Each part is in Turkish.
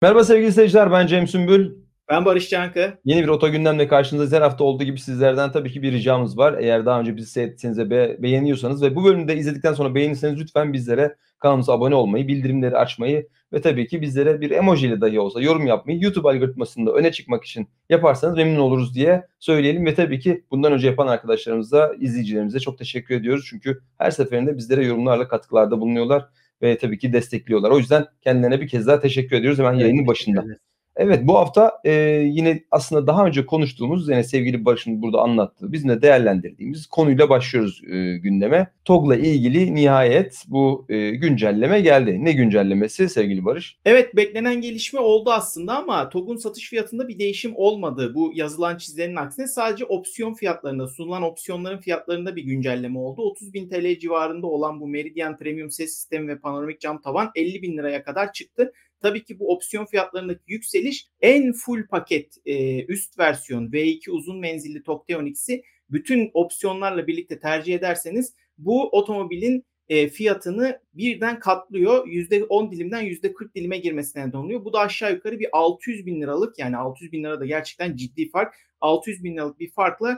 Merhaba sevgili seyirciler, ben Cem Sümbül. Ben Barış Cankı. Yeni bir Oto Gündem'le karşınızdayız. Her hafta olduğu gibi sizlerden tabii ki bir ricamız var. Eğer daha önce bizi seyrettiyseniz ve beğeniyorsanız ve bu bölümü de izledikten sonra beğenirseniz lütfen bizlere kanalımıza abone olmayı, bildirimleri açmayı ve tabii ki bizlere bir emoji ile dahi olsa yorum yapmayı YouTube algoritmasında öne çıkmak için yaparsanız memnun oluruz diye söyleyelim ve tabii ki bundan önce yapan arkadaşlarımıza, izleyicilerimize çok teşekkür ediyoruz. Çünkü her seferinde bizlere yorumlarla katkılarda bulunuyorlar ve tabii ki destekliyorlar. O yüzden kendilerine bir kez daha teşekkür ediyoruz hemen Evet, yayının teşekkür başında. ederiz. Evet, bu hafta, yine aslında daha önce konuştuğumuz, yine sevgili Barış'ın burada anlattığı, bizim de değerlendirdiğimiz konuyla başlıyoruz, gündeme. TOG'la ilgili nihayet bu, güncelleme geldi. Ne güncellemesi sevgili Barış? Evet, beklenen gelişme oldu aslında ama TOG'un satış fiyatında bir değişim olmadı. Bu yazılan çizilenin aksine sadece opsiyon fiyatlarında, sunulan opsiyonların fiyatlarında bir güncelleme oldu. 30.000 TL civarında olan bu Meridian Premium ses sistemi ve panoramik cam tavan 50.000 liraya kadar çıktı. Tabii ki bu opsiyon fiyatlarındaki yükseliş en full paket üst versiyon V2 uzun menzilli TOG T-Onix'i bütün opsiyonlarla birlikte tercih ederseniz bu otomobilin fiyatını birden katlıyor. %10 dilimden %40 dilime girmesine neden oluyor. Bu da aşağı yukarı bir 600 bin liralık, yani 600 bin lira da gerçekten ciddi fark. 600 bin liralık bir farkla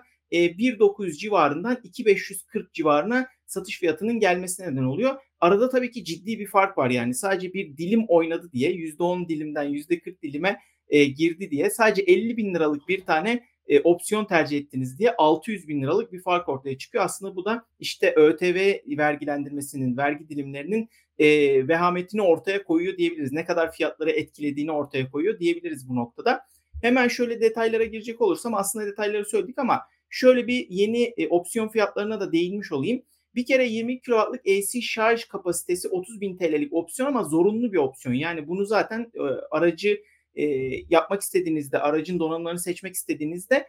1.900 civarından 2.540 civarına satış fiyatının gelmesine neden oluyor. Arada tabii ki ciddi bir fark var, yani sadece bir dilim oynadı diye, %10 dilimden %40 dilime girdi diye sadece 50 bin liralık bir tane opsiyon tercih ettiniz diye 600 bin liralık bir fark ortaya çıkıyor. Aslında bu da işte ÖTV vergilendirmesinin, vergi dilimlerinin vehametini ortaya koyuyor diyebiliriz. Ne kadar fiyatları etkilediğini ortaya koyuyor diyebiliriz bu noktada. Hemen şöyle detaylara girecek olursam, aslında detayları söyledik ama şöyle bir yeni opsiyon fiyatlarına da değinmiş olayım. Bir kere 20 kW'lık AC şarj kapasitesi 30 bin TL'lik opsiyon ama zorunlu bir opsiyon. Yani bunu zaten aracı yapmak istediğinizde, aracın donanımlarını seçmek istediğinizde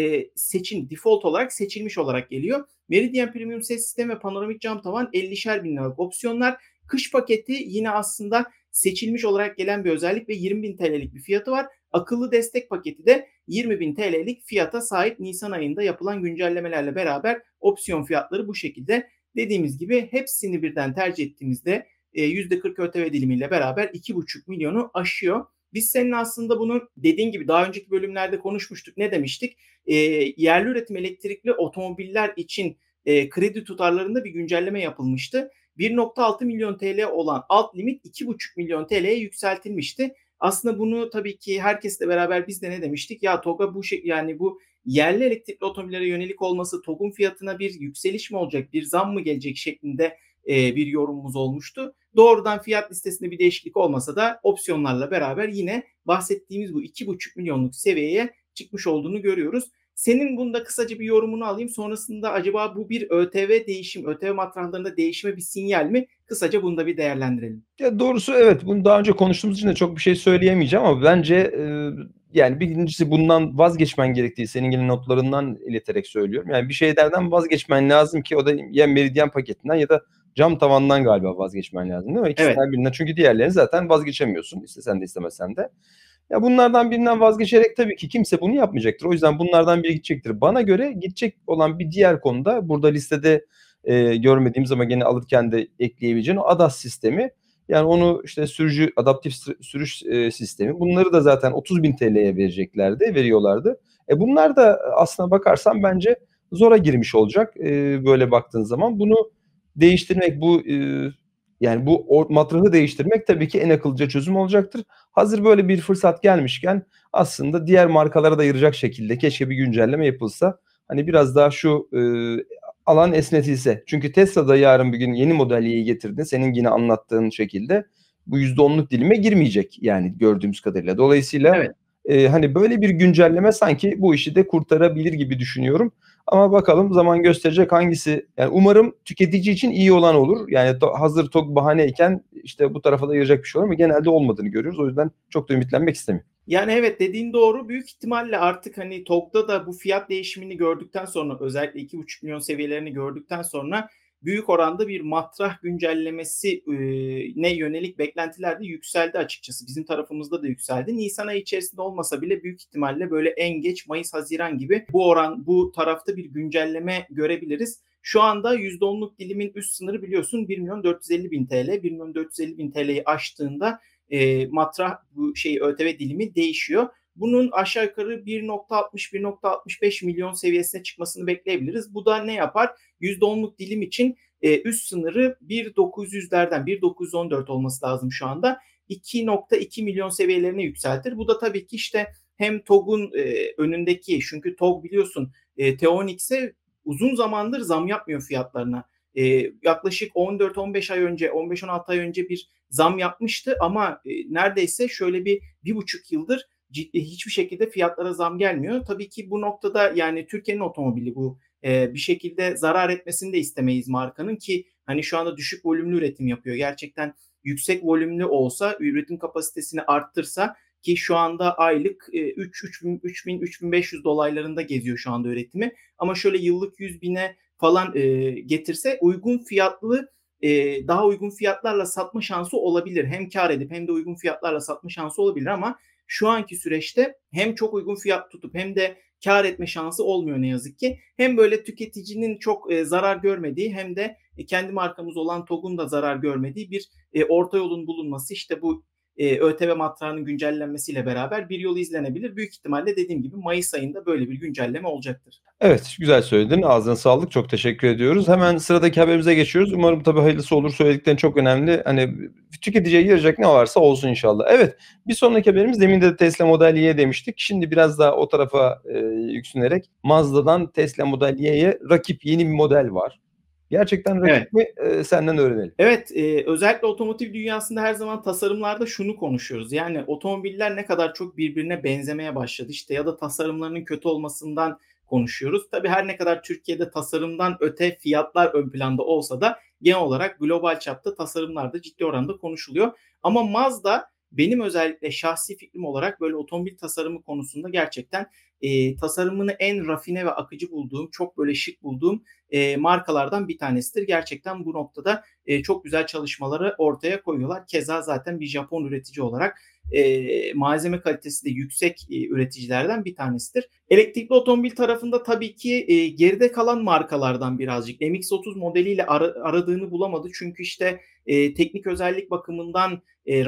seçin, default olarak seçilmiş olarak geliyor. Meridian Premium ses sistemi ve panoramik cam tavan 50'şer bin liralık opsiyonlar. Kış paketi yine aslında seçilmiş olarak gelen bir özellik ve 20 bin TL'lik bir fiyatı var. Akıllı destek paketi de 20 bin TL'lik fiyata sahip. Nisan ayında yapılan güncellemelerle beraber opsiyon fiyatları bu şekilde. Dediğimiz gibi hepsini birden tercih ettiğimizde %40 ÖTV dilimiyle beraber 2,5 milyonu aşıyor. Biz seninle aslında bunu dediğin gibi daha önceki bölümlerde konuşmuştuk. Ne demiştik? Yerli üretim elektrikli otomobiller için kredi tutarlarında bir güncelleme yapılmıştı. 1,6 milyon TL olan alt limit 2,5 milyon TL'ye yükseltilmişti. Aslında bunu tabii ki herkesle beraber biz de ne demiştik? Ya TOG'a bu şey, yani bu yerli elektrikli otomobillere yönelik olması TOG'un fiyatına bir yükseliş mi olacak, bir zam mı gelecek şeklinde bir yorumumuz olmuştu. Doğrudan fiyat listesinde bir değişiklik olmasa da opsiyonlarla beraber yine bahsettiğimiz bu 2,5 milyonluk seviyeye çıkmış olduğunu görüyoruz. Senin bunda kısaca bir yorumunu alayım. Sonrasında acaba bu bir ÖTV değişim, ÖTV matrahlarında değişime bir sinyal mi? Kısaca bunu da bir değerlendirelim. Ya, doğrusu evet, bunu daha önce konuştuğumuz için de çok bir şey söyleyemeyeceğim ama bence, yani, birincisi bundan vazgeçmen gerektiği senin yine notlarından ileterek söylüyorum. Yani, bir şeylerden vazgeçmen lazım ki o da ya Meridian paketinden ya da cam tavandan galiba vazgeçmen lazım, değil mi? Evet, İkisinden birinden çünkü diğerlerini zaten vazgeçemiyorsun istesen de istemesen de. Ya, bunlardan birinden vazgeçerek tabii ki kimse bunu yapmayacaktır. O yüzden bunlardan biri gidecektir. Bana göre gidecek olan bir diğer konu da burada listede, görmediğimiz ama gene alırken de ekleyebileceğin o ADAS sistemi. Yani onu, işte, sürücü adaptif sürüş, sistemi. Bunları da zaten 30.000 TL'ye vereceklerdi, veriyorlardı. Bunlar da aslına bakarsan bence zora girmiş olacak, böyle baktığın zaman. Bunu değiştirmek, bu, yani, bu matrahı değiştirmek tabii ki en akıllıca çözüm olacaktır. Hazır böyle bir fırsat gelmişken aslında diğer markalara da yarayacak şekilde keşke bir güncelleme yapılsa. Hani, biraz daha şu, alan esnetilse. Çünkü Tesla da yarın bir gün yeni model Y'yi getirdiğinde senin yine anlattığın şekilde bu %10'luk dilime girmeyecek yani gördüğümüz kadarıyla. Dolayısıyla, evet. hani, böyle bir güncelleme sanki bu işi de kurtarabilir gibi düşünüyorum. Ama bakalım zaman gösterecek hangisi yani umarım tüketici için iyi olan olur. Yani hazır TOG bahaneyken, işte, bu tarafa da yarayacak bir şey olur ama genelde olmadığını görüyoruz. O yüzden çok da ümitlenmek istemiyorum. Yani evet, dediğin doğru. Büyük ihtimalle artık hani TOG'da da bu fiyat değişimini gördükten sonra, özellikle 2,5 milyon seviyelerini gördükten sonra büyük oranda bir matrah güncellemesi ne yönelik beklentiler de yükseldi açıkçası. Bizim tarafımızda da yükseldi. Nisan ayı içerisinde olmasa bile büyük ihtimalle böyle en geç Mayıs Haziran gibi bu tarafta bir güncelleme görebiliriz. Şu anda %10'luk dilimin üst sınırı biliyorsun 1 milyon 450 bin TL. 1 milyon 450 bin TL'yi aştığında matrah bu ÖTV dilimi değişiyor. Bunun aşağı yukarı 1.60-1.65 milyon seviyesine çıkmasını bekleyebiliriz. Bu da ne yapar? %10'luk dilim için üst sınırı 1.900'lerden 1.914 olması lazım şu anda. 2.2 milyon seviyelerine yükseltir. Bu da tabii ki işte hem TOG'un önündeki, çünkü TOG biliyorsun Teonix'e uzun zamandır zam yapmıyor fiyatlarına. Yaklaşık 14-15 ay önce, 15-16 ay önce bir zam yapmıştı ama neredeyse şöyle bir buçuk yıldır ciddi hiçbir şekilde fiyatlara zam gelmiyor. Tabii ki bu noktada yani Türkiye'nin otomobili bu. Bir şekilde zarar etmesini de istemeyiz markanın ki hani şu anda düşük volümlü üretim yapıyor. Gerçekten yüksek volümlü olsa, üretim kapasitesini arttırsa ki şu anda aylık 3.000-3.500 dolaylarında geziyor şu anda üretimi. Ama şöyle yıllık 100.000'e falan getirse uygun fiyatlı daha uygun fiyatlarla satma şansı olabilir. Hem kar edip hem de uygun fiyatlarla satma şansı olabilir ama şu anki süreçte hem çok uygun fiyat tutup hem de kar etme şansı olmuyor ne yazık ki. Hem böyle tüketicinin çok zarar görmediği hem de kendi markamız olan TOG'un da zarar görmediği bir orta yolun bulunması, işte bu ÖTV matrağının güncellenmesiyle beraber bir yol izlenebilir. Büyük ihtimalle dediğim gibi Mayıs ayında böyle bir güncelleme olacaktır. Evet, güzel söyledin. Ağzına sağlık. Çok teşekkür ediyoruz. Hemen sıradaki haberimize geçiyoruz. Umarım tabii hayırlısı olur. Söylediklerin çok önemli. Hani tüketiciye yarayacak ne varsa olsun inşallah. Evet, bir sonraki haberimiz, demin de Tesla Model Y demiştik. Şimdi biraz daha o tarafa yüksünerek Mazda'dan Tesla Model Y'ye rakip yeni bir model var. Gerçekten rakip mi? Senden öğrenelim. Evet, özellikle otomotiv dünyasında her zaman tasarımlarda şunu konuşuyoruz. Yani otomobiller ne kadar çok birbirine benzemeye başladı işte, ya da tasarımlarının kötü olmasından konuşuyoruz. Tabii her ne kadar Türkiye'de tasarımdan öte fiyatlar ön planda olsa da genel olarak global çapta tasarımlarda ciddi oranda konuşuluyor. Ama Mazda benim özellikle şahsi fikrim olarak böyle otomobil tasarımı konusunda gerçekten tasarımını en rafine ve akıcı bulduğum, çok böyle şık bulduğum markalardan bir tanesidir. Gerçekten bu noktada çok güzel çalışmaları ortaya koyuyorlar. Keza zaten bir Japon üretici olarak malzeme kalitesi de yüksek üreticilerden bir tanesidir. Elektrikli otomobil tarafında tabii ki geride kalan markalardan birazcık. MX-30 modeliyle aradığını bulamadı. Çünkü işte teknik özellik bakımından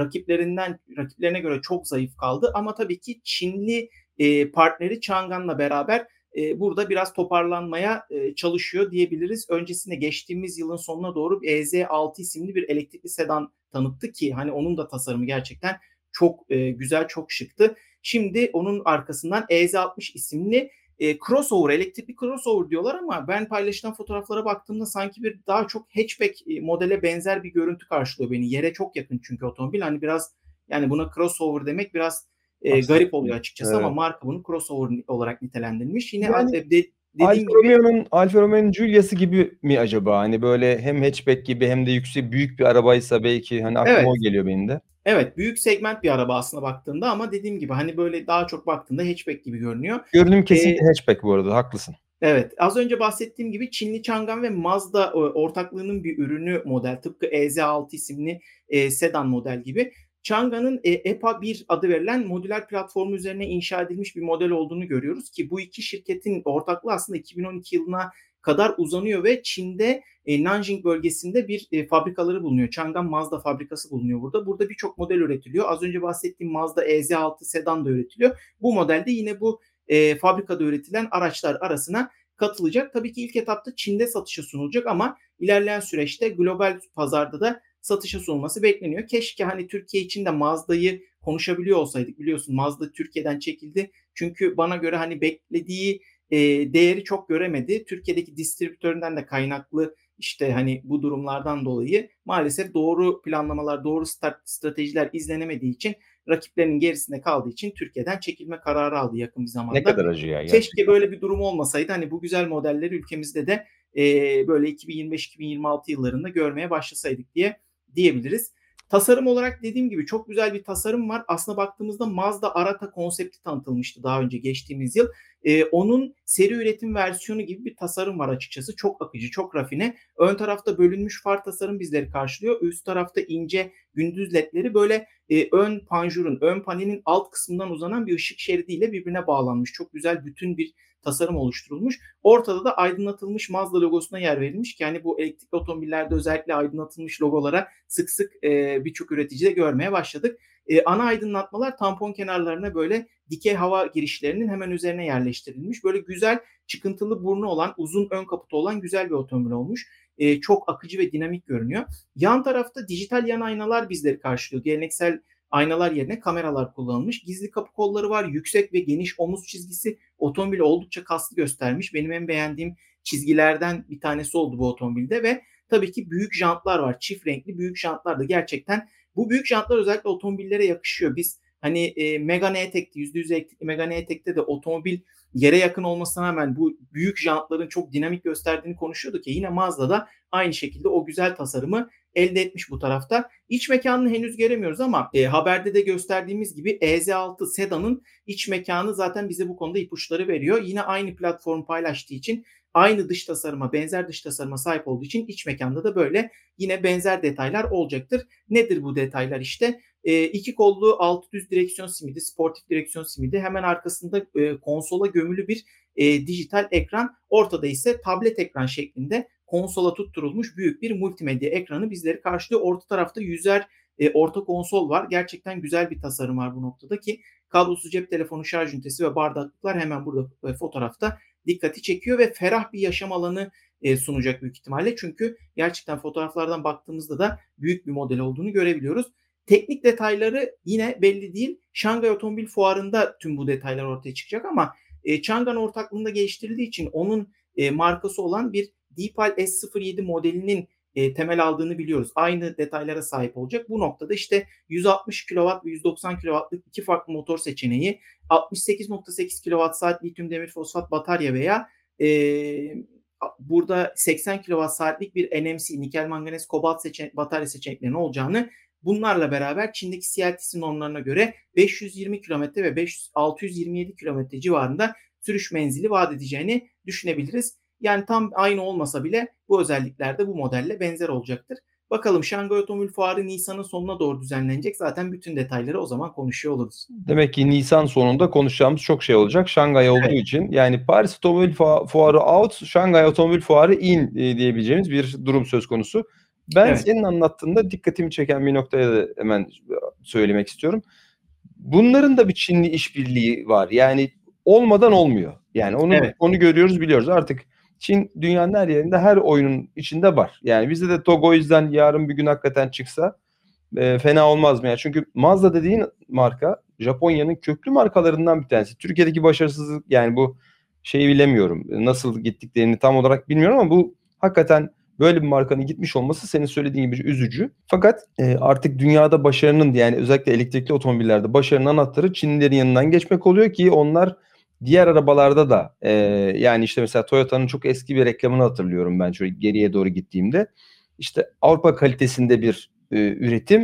rakiplerine göre çok zayıf kaldı. Ama tabii ki Çinli partneri Changan'la beraber burada biraz toparlanmaya çalışıyor diyebiliriz. Öncesinde geçtiğimiz yılın sonuna doğru EZ6 isimli bir elektrikli sedan tanıttı ki hani onun da tasarımı gerçekten çok güzel, çok şıktı. Şimdi onun arkasından EZ60 isimli crossover, elektrikli crossover diyorlar ama ben paylaşılan fotoğraflara baktığımda sanki bir daha çok hatchback modele benzer bir görüntü karşılıyor beni. Yere çok yakın çünkü otomobil. Hani biraz, yani buna crossover demek biraz garip oluyor açıkçası, evet. Ama marka bunu crossover olarak nitelendirilmiş. Yine Yani dediğim gibi Alfa Romeo'nun Giulia'sı gibi mi acaba? Hani böyle hem hatchback gibi hem de yüksek büyük bir arabaysa belki, hani aklıma evet. o geliyor benim de. Evet, büyük segment bir araba aslında baktığında ama dediğim gibi hani böyle daha çok baktığında hatchback gibi görünüyor. Görünüm kesinlikle hatchback bu arada, haklısın. Evet, az önce bahsettiğim gibi Çinli Changan ve Mazda ortaklığının bir ürünü model. Tıpkı EZ6 isimli sedan model gibi. Changan'ın EPA 1 adı verilen modüler platformu üzerine inşa edilmiş bir model olduğunu görüyoruz ki bu iki şirketin ortaklığı aslında 2012 yılına kadar uzanıyor ve Çin'de Nanjing bölgesinde bir fabrikaları bulunuyor. Changan Mazda fabrikası bulunuyor burada. Burada birçok model üretiliyor. Az önce bahsettiğim Mazda EZ6 sedan da üretiliyor. Bu modelde yine bu fabrikada üretilen araçlar arasına katılacak. Tabii ki ilk etapta Çin'de satışa sunulacak ama ilerleyen süreçte global pazarda da satışa sunulması bekleniyor. Keşke hani Türkiye için de Mazda'yı konuşabiliyor olsaydık. Biliyorsun Mazda Türkiye'den çekildi. Çünkü bana göre hani beklediği değeri çok göremedi. Türkiye'deki distribütöründen de kaynaklı işte hani bu durumlardan dolayı maalesef doğru planlamalar, doğru stratejiler izlenemediği için, rakiplerinin gerisinde kaldığı için Türkiye'den çekilme kararı aldı yakın bir zamanda. Ne kadar acı ya gerçekten. Keşke böyle bir durum olmasaydı. Hani bu güzel modelleri ülkemizde de böyle 2025-2026 yıllarında görmeye başlasaydık diyebiliriz. Tasarım olarak dediğim gibi çok güzel bir tasarım var. Aslına baktığımızda Mazda Arata konsepti tanıtılmıştı daha önce geçtiğimiz yıl. Onun seri üretim versiyonu gibi bir tasarım var açıkçası. Çok akıcı, çok rafine. Ön tarafta bölünmüş far tasarım bizleri karşılıyor. Üst tarafta ince gündüz ledleri, böyle ön panjurun, ön panelin alt kısmından uzanan bir ışık şeridiyle birbirine bağlanmış. Çok güzel bütün bir tasarım oluşturulmuş. Ortada da aydınlatılmış Mazda logosuna yer verilmiş ki hani bu elektrikli otomobillerde özellikle aydınlatılmış logolara sık sık birçok üreticide görmeye başladık. Ana aydınlatmalar tampon kenarlarına böyle dikey hava girişlerinin hemen üzerine yerleştirilmiş. Böyle güzel çıkıntılı burnu olan, uzun ön kaputu olan güzel bir otomobil olmuş. Çok akıcı ve dinamik görünüyor. Yan tarafta dijital yan aynalar bizleri karşılıyor. Geleneksel aynalar yerine kameralar kullanılmış. Gizli kapı kolları var. Yüksek ve geniş omuz çizgisi otomobili oldukça kaslı göstermiş. Benim en beğendiğim çizgilerden bir tanesi oldu bu otomobilde ve tabii ki büyük jantlar var. Çift renkli büyük jantlar da gerçekten bu büyük jantlar özellikle otomobillere yakışıyor. Biz hani Megane E-Tech'te %100 elektrikli Megane E-Tech'te de otomobil yere yakın olmasına rağmen bu büyük jantların çok dinamik gösterdiğini konuşuyorduk ya, yine Mazda'da aynı şekilde o güzel tasarımı elde etmiş bu tarafta. İç mekanını henüz göremiyoruz ama haberde de gösterdiğimiz gibi EZ6 Sedan'ın iç mekanı zaten bize bu konuda ipuçları veriyor. Yine aynı platform paylaştığı için aynı dış tasarıma, benzer dış tasarıma sahip olduğu için iç mekanda da böyle yine benzer detaylar olacaktır. Nedir bu detaylar işte? İki kollu altı düz direksiyon simidi, sportif direksiyon simidi. Hemen arkasında konsola gömülü bir dijital ekran. Ortada ise tablet ekran şeklinde konsola tutturulmuş büyük bir multimedya ekranı bizleri karşılıyor. Orta tarafta yüzer orta konsol var. Gerçekten güzel bir tasarım var bu noktada ki kablosuz cep telefonu şarj ünitesi ve bardaklıklar hemen burada fotoğrafta dikkati çekiyor ve ferah bir yaşam alanı sunacak büyük ihtimalle. Çünkü gerçekten fotoğraflardan baktığımızda da büyük bir model olduğunu görebiliyoruz. Teknik detayları yine belli değil. Şangay Otomobil Fuarı'nda tüm bu detaylar ortaya çıkacak ama Changan ortaklığında geliştirildiği için onun markası olan bir Deepal S07 modelinin temel aldığını biliyoruz. Aynı detaylara sahip olacak. Bu noktada işte 160 kW ve 190 kW'lık iki farklı motor seçeneği, 68.8 kWh lityum demir fosfat batarya veya burada 80 kWh'lik bir NMC nikel manganez kobalt batarya seçeneklerinin olacağını, bunlarla beraber Çin'deki CLTC normlarına göre 520 km ve 627 km civarında sürüş menzili vaat edeceğini düşünebiliriz. Yani tam aynı olmasa bile bu özellikler de bu modelle benzer olacaktır. Bakalım, Şangay Otomobil Fuarı Nisan'ın sonuna doğru düzenlenecek. Zaten bütün detayları o zaman konuşuyor oluruz. Demek ki Nisan sonunda konuşacağımız çok şey olacak. Şangay olduğu için yani Paris Otomobil Fuarı out, Şangay Otomobil Fuarı in diyebileceğimiz bir durum söz konusu. Ben senin anlattığında dikkatimi çeken bir noktaya da hemen söylemek istiyorum. Bunların da bir Çinli işbirliği var. Yani olmadan olmuyor. Yani onu görüyoruz, biliyoruz. Artık Çin dünyanın her yerinde, her oyunun içinde var. Yani bizde de TOG o yüzden yarın bir gün hakikaten çıksa fena olmaz mı ya? Çünkü Mazda dediğin marka Japonya'nın köklü markalarından bir tanesi. Türkiye'deki başarısızlık, yani bu şeyi bilemiyorum. Nasıl gittiklerini tam olarak bilmiyorum ama bu hakikaten böyle bir markanın gitmiş olması senin söylediğin gibi üzücü. Fakat artık dünyada başarının, yani özellikle elektrikli otomobillerde başarının anahtarı Çinlilerin yanından geçmek oluyor ki onlar diğer arabalarda da yani işte mesela Toyota'nın çok eski bir reklamını hatırlıyorum ben şöyle geriye doğru gittiğimde. İşte Avrupa kalitesinde bir üretim,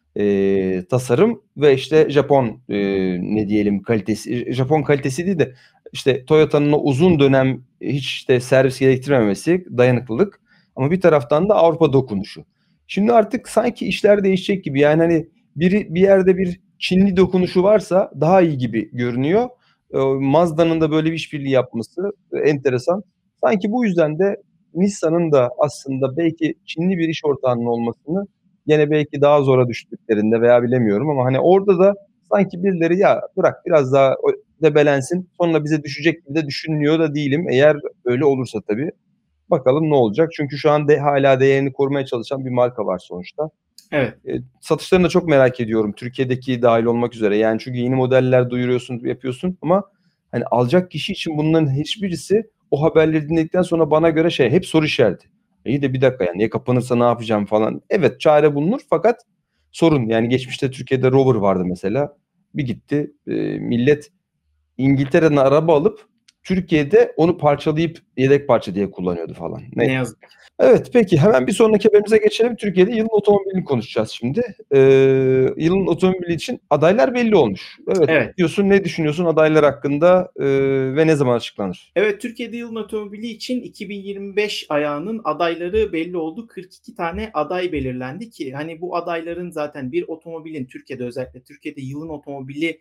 tasarım ve işte Japon ne diyelim kalitesi, Japon kalitesi değil de işte Toyota'nın o uzun dönem hiç işte servis gerektirmemesi, dayanıklılık, ama bir taraftan da Avrupa dokunuşu. Şimdi artık sanki işler değişecek gibi, yani hani bir yerde bir Çinli dokunuşu varsa daha iyi gibi görünüyor. Mazda'nın da böyle bir işbirliği yapması enteresan. Sanki bu yüzden de Nissan'ın da aslında belki Çinli bir iş ortağının olmasını gene belki daha zora düştüklerinde veya bilemiyorum ama hani orada da sanki birileri ya bırak biraz daha debelensin sonra bize düşecek gibi de düşünmüyor da değilim. Eğer öyle olursa tabii bakalım ne olacak. Çünkü şu an hala değerini korumaya çalışan bir marka var sonuçta. Evet. Satışlarını da çok merak ediyorum. Türkiye'deki dahil olmak üzere. Yani çünkü yeni modeller duyuruyorsun, yapıyorsun ama hani alacak kişi için bunların hiçbirisi o haberleri dinledikten sonra bana göre hep soru işareti. İyi de bir dakika, yani ya kapanırsa ne yapacağım falan. Evet, çare bulunur fakat sorun, yani geçmişte Türkiye'de Rover vardı mesela. Bir gitti millet İngiltere'den araba alıp Türkiye'de onu parçalayıp yedek parça diye kullanıyordu falan. Ne yazık ki. Evet, peki hemen bir sonraki haberimize geçelim. Türkiye'de yılın otomobilini konuşacağız şimdi. Yılın otomobili için adaylar belli olmuş. Evet, Evet. diyorsun, ne düşünüyorsun adaylar hakkında ve ne zaman açıklanır? Evet, Türkiye'de yılın otomobili için 2025 ayağının adayları belli oldu. 42 tane aday belirlendi ki hani bu adayların zaten bir otomobilin Türkiye'de, özellikle Türkiye'de yılın otomobili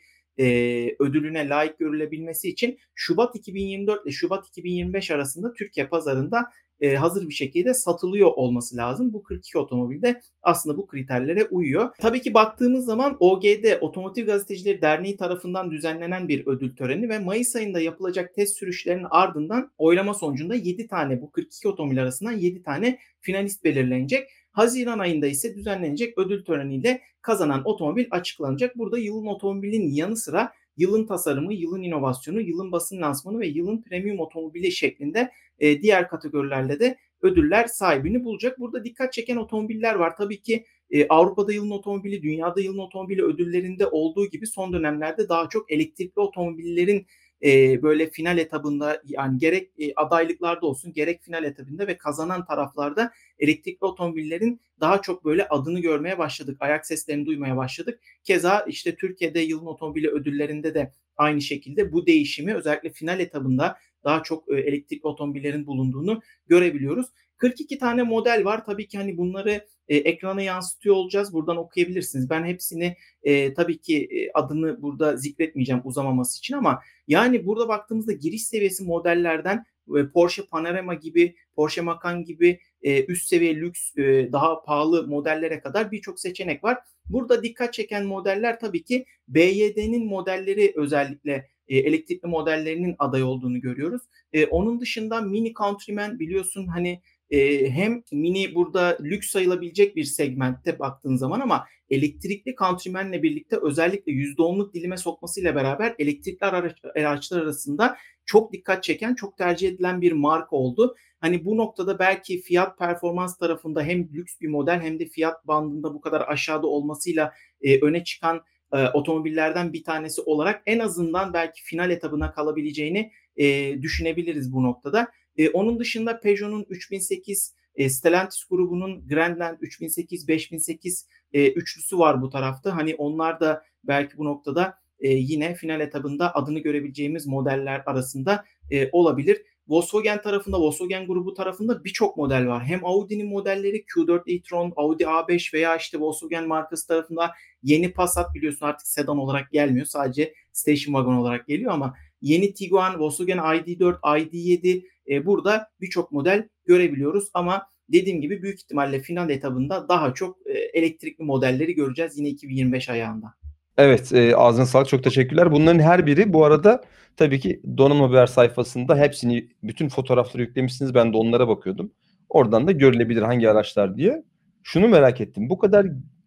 ödülüne layık görülebilmesi için Şubat 2024 ile Şubat 2025 arasında Türkiye pazarında hazır bir şekilde satılıyor olması lazım. Bu 42 otomobil de aslında bu kriterlere uyuyor. Tabii ki baktığımız zaman OGD, Otomotiv Gazetecileri Derneği tarafından düzenlenen bir ödül töreni ve Mayıs ayında yapılacak test sürüşlerinin ardından oylama sonucunda 7 tane, bu 42 otomobil arasından 7 tane finalist belirlenecek. Haziran ayında ise düzenlenecek ödül töreniyle kazanan otomobil açıklanacak. Burada yılın otomobilin yanı sıra yılın tasarımı, yılın inovasyonu, yılın basın lansmanı ve yılın premium otomobili şeklinde diğer kategorilerle de ödüller sahibini bulacak. Burada dikkat çeken otomobiller var. Tabii ki Avrupa'da yılın otomobili, dünyada yılın otomobili ödüllerinde olduğu gibi son dönemlerde daha çok elektrikli otomobillerin böyle final etabında, yani gerek adaylıklarda olsun gerek final etabında ve kazanan taraflarda elektrikli otomobillerin daha çok böyle adını görmeye başladık. Ayak seslerini duymaya başladık. Keza işte Türkiye'de yılın otomobili ödüllerinde de aynı şekilde bu değişimi özellikle final etabında daha çok elektrikli otomobillerin bulunduğunu görebiliyoruz. 42 tane model var. Tabii ki hani bunları ekrana yansıtıyor olacağız. Buradan okuyabilirsiniz. Ben hepsini tabii ki adını burada zikretmeyeceğim uzamaması için, ama yani burada baktığımızda giriş seviyesi modellerden Porsche Panamera gibi, Porsche Macan gibi üst seviye lüks daha pahalı modellere kadar birçok seçenek var. Burada dikkat çeken modeller tabii ki BYD'nin modelleri, özellikle elektrikli modellerinin aday olduğunu görüyoruz. Onun dışında Mini Countryman, biliyorsun hani hem Mini burada lüks sayılabilecek bir segmentte baktığın zaman, ama elektrikli Countryman'le birlikte özellikle %10'luk dilime sokmasıyla beraber elektrikli araçlar arasında çok dikkat çeken, çok tercih edilen bir marka oldu. Hani bu noktada belki fiyat performans tarafında hem lüks bir model hem de fiyat bandında bu kadar aşağıda olmasıyla öne çıkan otomobillerden bir tanesi olarak en azından belki final etabına kalabileceğini düşünebiliriz bu noktada. Onun dışında Peugeot'un 3008, Stellantis grubunun Grandland 3008, 5008 üçlüsü var bu tarafta. Hani onlar da belki bu noktada yine final etabında adını görebileceğimiz modeller arasında olabilir. Volkswagen tarafında, Volkswagen grubu tarafında birçok model var. Hem Audi'nin modelleri Q4 e-tron, Audi A5 veya işte Volkswagen markası tarafında yeni Passat, biliyorsun artık sedan olarak gelmiyor. Sadece station wagon olarak geliyor, ama yeni Tiguan, Volkswagen ID4, ID7 burada birçok model görebiliyoruz. Ama dediğim gibi büyük ihtimalle final etabında daha çok elektrikli modelleri göreceğiz yine 2025 ayağında. Evet, ağzına sağlık. Çok teşekkürler. Bunların her biri bu arada tabii ki Donanım Haber sayfasında hepsini, bütün fotoğrafları yüklemişsiniz. Ben de onlara bakıyordum. Oradan da görülebilir hangi araçlar diye. Şunu merak ettim. Bu kadar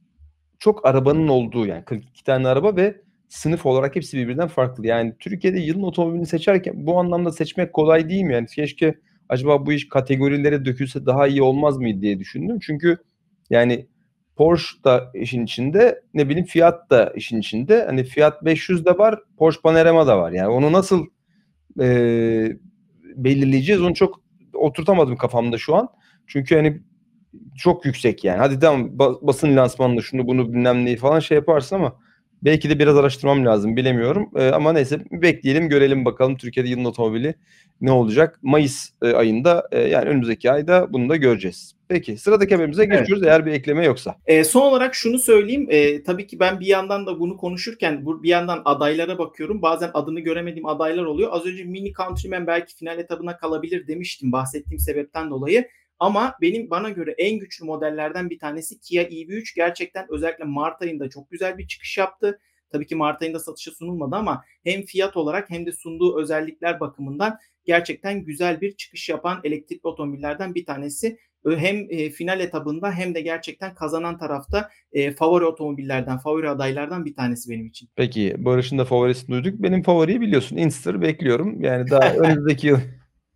çok arabanın olduğu, yani 42 tane araba ve sınıf olarak hepsi birbirinden farklı. Yani Türkiye'de yılın otomobilini seçerken bu anlamda seçmek kolay değil mi? Yani keşke acaba bu iş kategorilere dökülse daha iyi olmaz mıydı diye düşündüm. Çünkü yani Porsche da işin içinde, ne bileyim Fiat da işin içinde. Hani Fiat 500 de var, Porsche Panamera da var. Yani onu nasıl e, belirleyeceğiz, onu çok oturtamadım kafamda şu an. Çünkü hani çok yüksek yani. Hadi tamam, basın lansmanında şunu bunu bilmem neyi falan şey yaparsın, ama belki de biraz araştırmam lazım, bilemiyorum. Ama neyse, bekleyelim görelim bakalım Türkiye'de yılın otomobili ne olacak. Mayıs ayında, yani önümüzdeki ayda bunu da göreceğiz. Peki sıradaki haberimize Evet. geçiyoruz eğer bir ekleme yoksa. Son olarak şunu söyleyeyim. Tabii ki ben bir yandan da bunu konuşurken bir yandan adaylara bakıyorum. Bazen adını göremediğim adaylar oluyor. Az önce Mini Countryman belki final etabına kalabilir demiştim bahsettiğim sebepten dolayı. Ama bana göre en güçlü modellerden bir tanesi Kia EV3. Gerçekten özellikle Mart ayında çok güzel bir çıkış yaptı. Tabii ki Mart ayında satışa sunulmadı, ama hem fiyat olarak hem de sunduğu özellikler bakımından gerçekten güzel bir çıkış yapan elektrikli otomobillerden bir tanesi. Hem final etabında hem de gerçekten kazanan tarafta favori otomobillerden, favori adaylardan bir tanesi benim için. Peki Barış'ın da favorisini duyduk. Benim favoriyi biliyorsun, Inster, bekliyorum. Yani daha önümüzdeki yıl.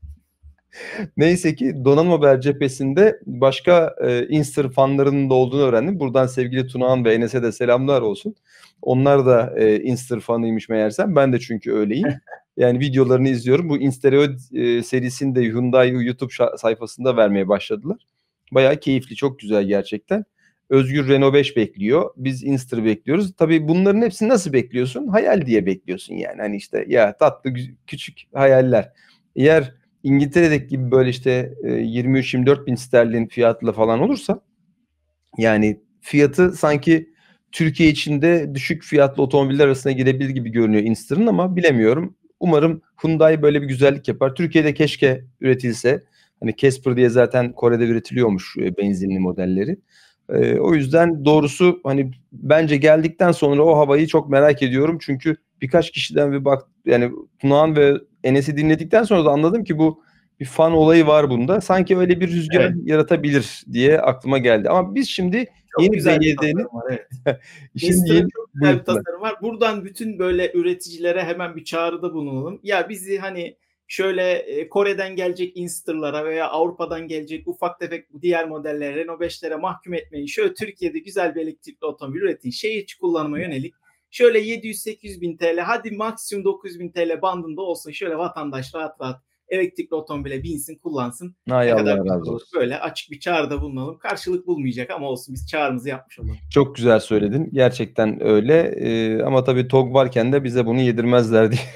Neyse ki Donanım Haber cephesinde başka Inster fanlarının da olduğunu öğrendim. Buradan sevgili Tunağan ve Enes'e de selamlar olsun. Onlar da Inster fanıymış meğersem. Ben de çünkü öyleyim. Yani videolarını izliyorum. Bu InStereo serisini de Hyundai YouTube sayfasında vermeye başladılar. Bayağı keyifli, çok güzel gerçekten. Özgür Renault 5 bekliyor. Biz Inster bekliyoruz. Tabii bunların hepsini nasıl bekliyorsun? Hayal diye bekliyorsun yani. Hani işte ya tatlı küçük hayaller. Eğer İngiltere'deki gibi böyle işte 23-24 bin sterlin fiyatla falan olursa, yani fiyatı sanki Türkiye içinde düşük fiyatlı otomobiller arasına girebilir gibi görünüyor Inster'ın, ama bilemiyorum. Umarım Hyundai böyle bir güzellik yapar. Türkiye'de keşke üretilse. Hani Casper diye zaten Kore'de üretiliyormuş benzinli modelleri. O yüzden doğrusu hani bence geldikten sonra o havayı çok merak ediyorum. Çünkü birkaç kişiden bir bak, yani Tunağan ve Enes'i dinledikten sonra da anladım ki bu bir fan olayı var bunda. Sanki öyle bir rüzgar Evet. yaratabilir diye aklıma geldi. Ama biz şimdi Çok yeni güzel bir BYD'nin tasarım var, evet. şimdi Inster'ın yeni, çok güzel buyur bir Tuna. tasarımı var. Buradan bütün böyle üreticilere hemen bir çağrıda bulunalım. Ya bizi hani şöyle Kore'den gelecek Inster'lara veya Avrupa'dan gelecek ufak tefek diğer modellere, Renault 5'lere mahkum etmeyin. Şöyle Türkiye'de güzel bir elektrikli otomobil üretin. Şehir içi kullanıma yönelik. Şöyle 700-800 bin TL, hadi maksimum 900 bin TL bandında olsun. Şöyle vatandaş rahat rahat elektrikli otomobile binsin, kullansın. Ay Ne kadar Allah güzel razı olur. olsun. Böyle açık bir çağrıda bulunalım. Karşılık bulmayacak ama olsun, biz çağrımızı yapmış olalım. Çok güzel söyledin. Gerçekten öyle. Ama tabii TOG varken de bize bunu yedirmezler diye.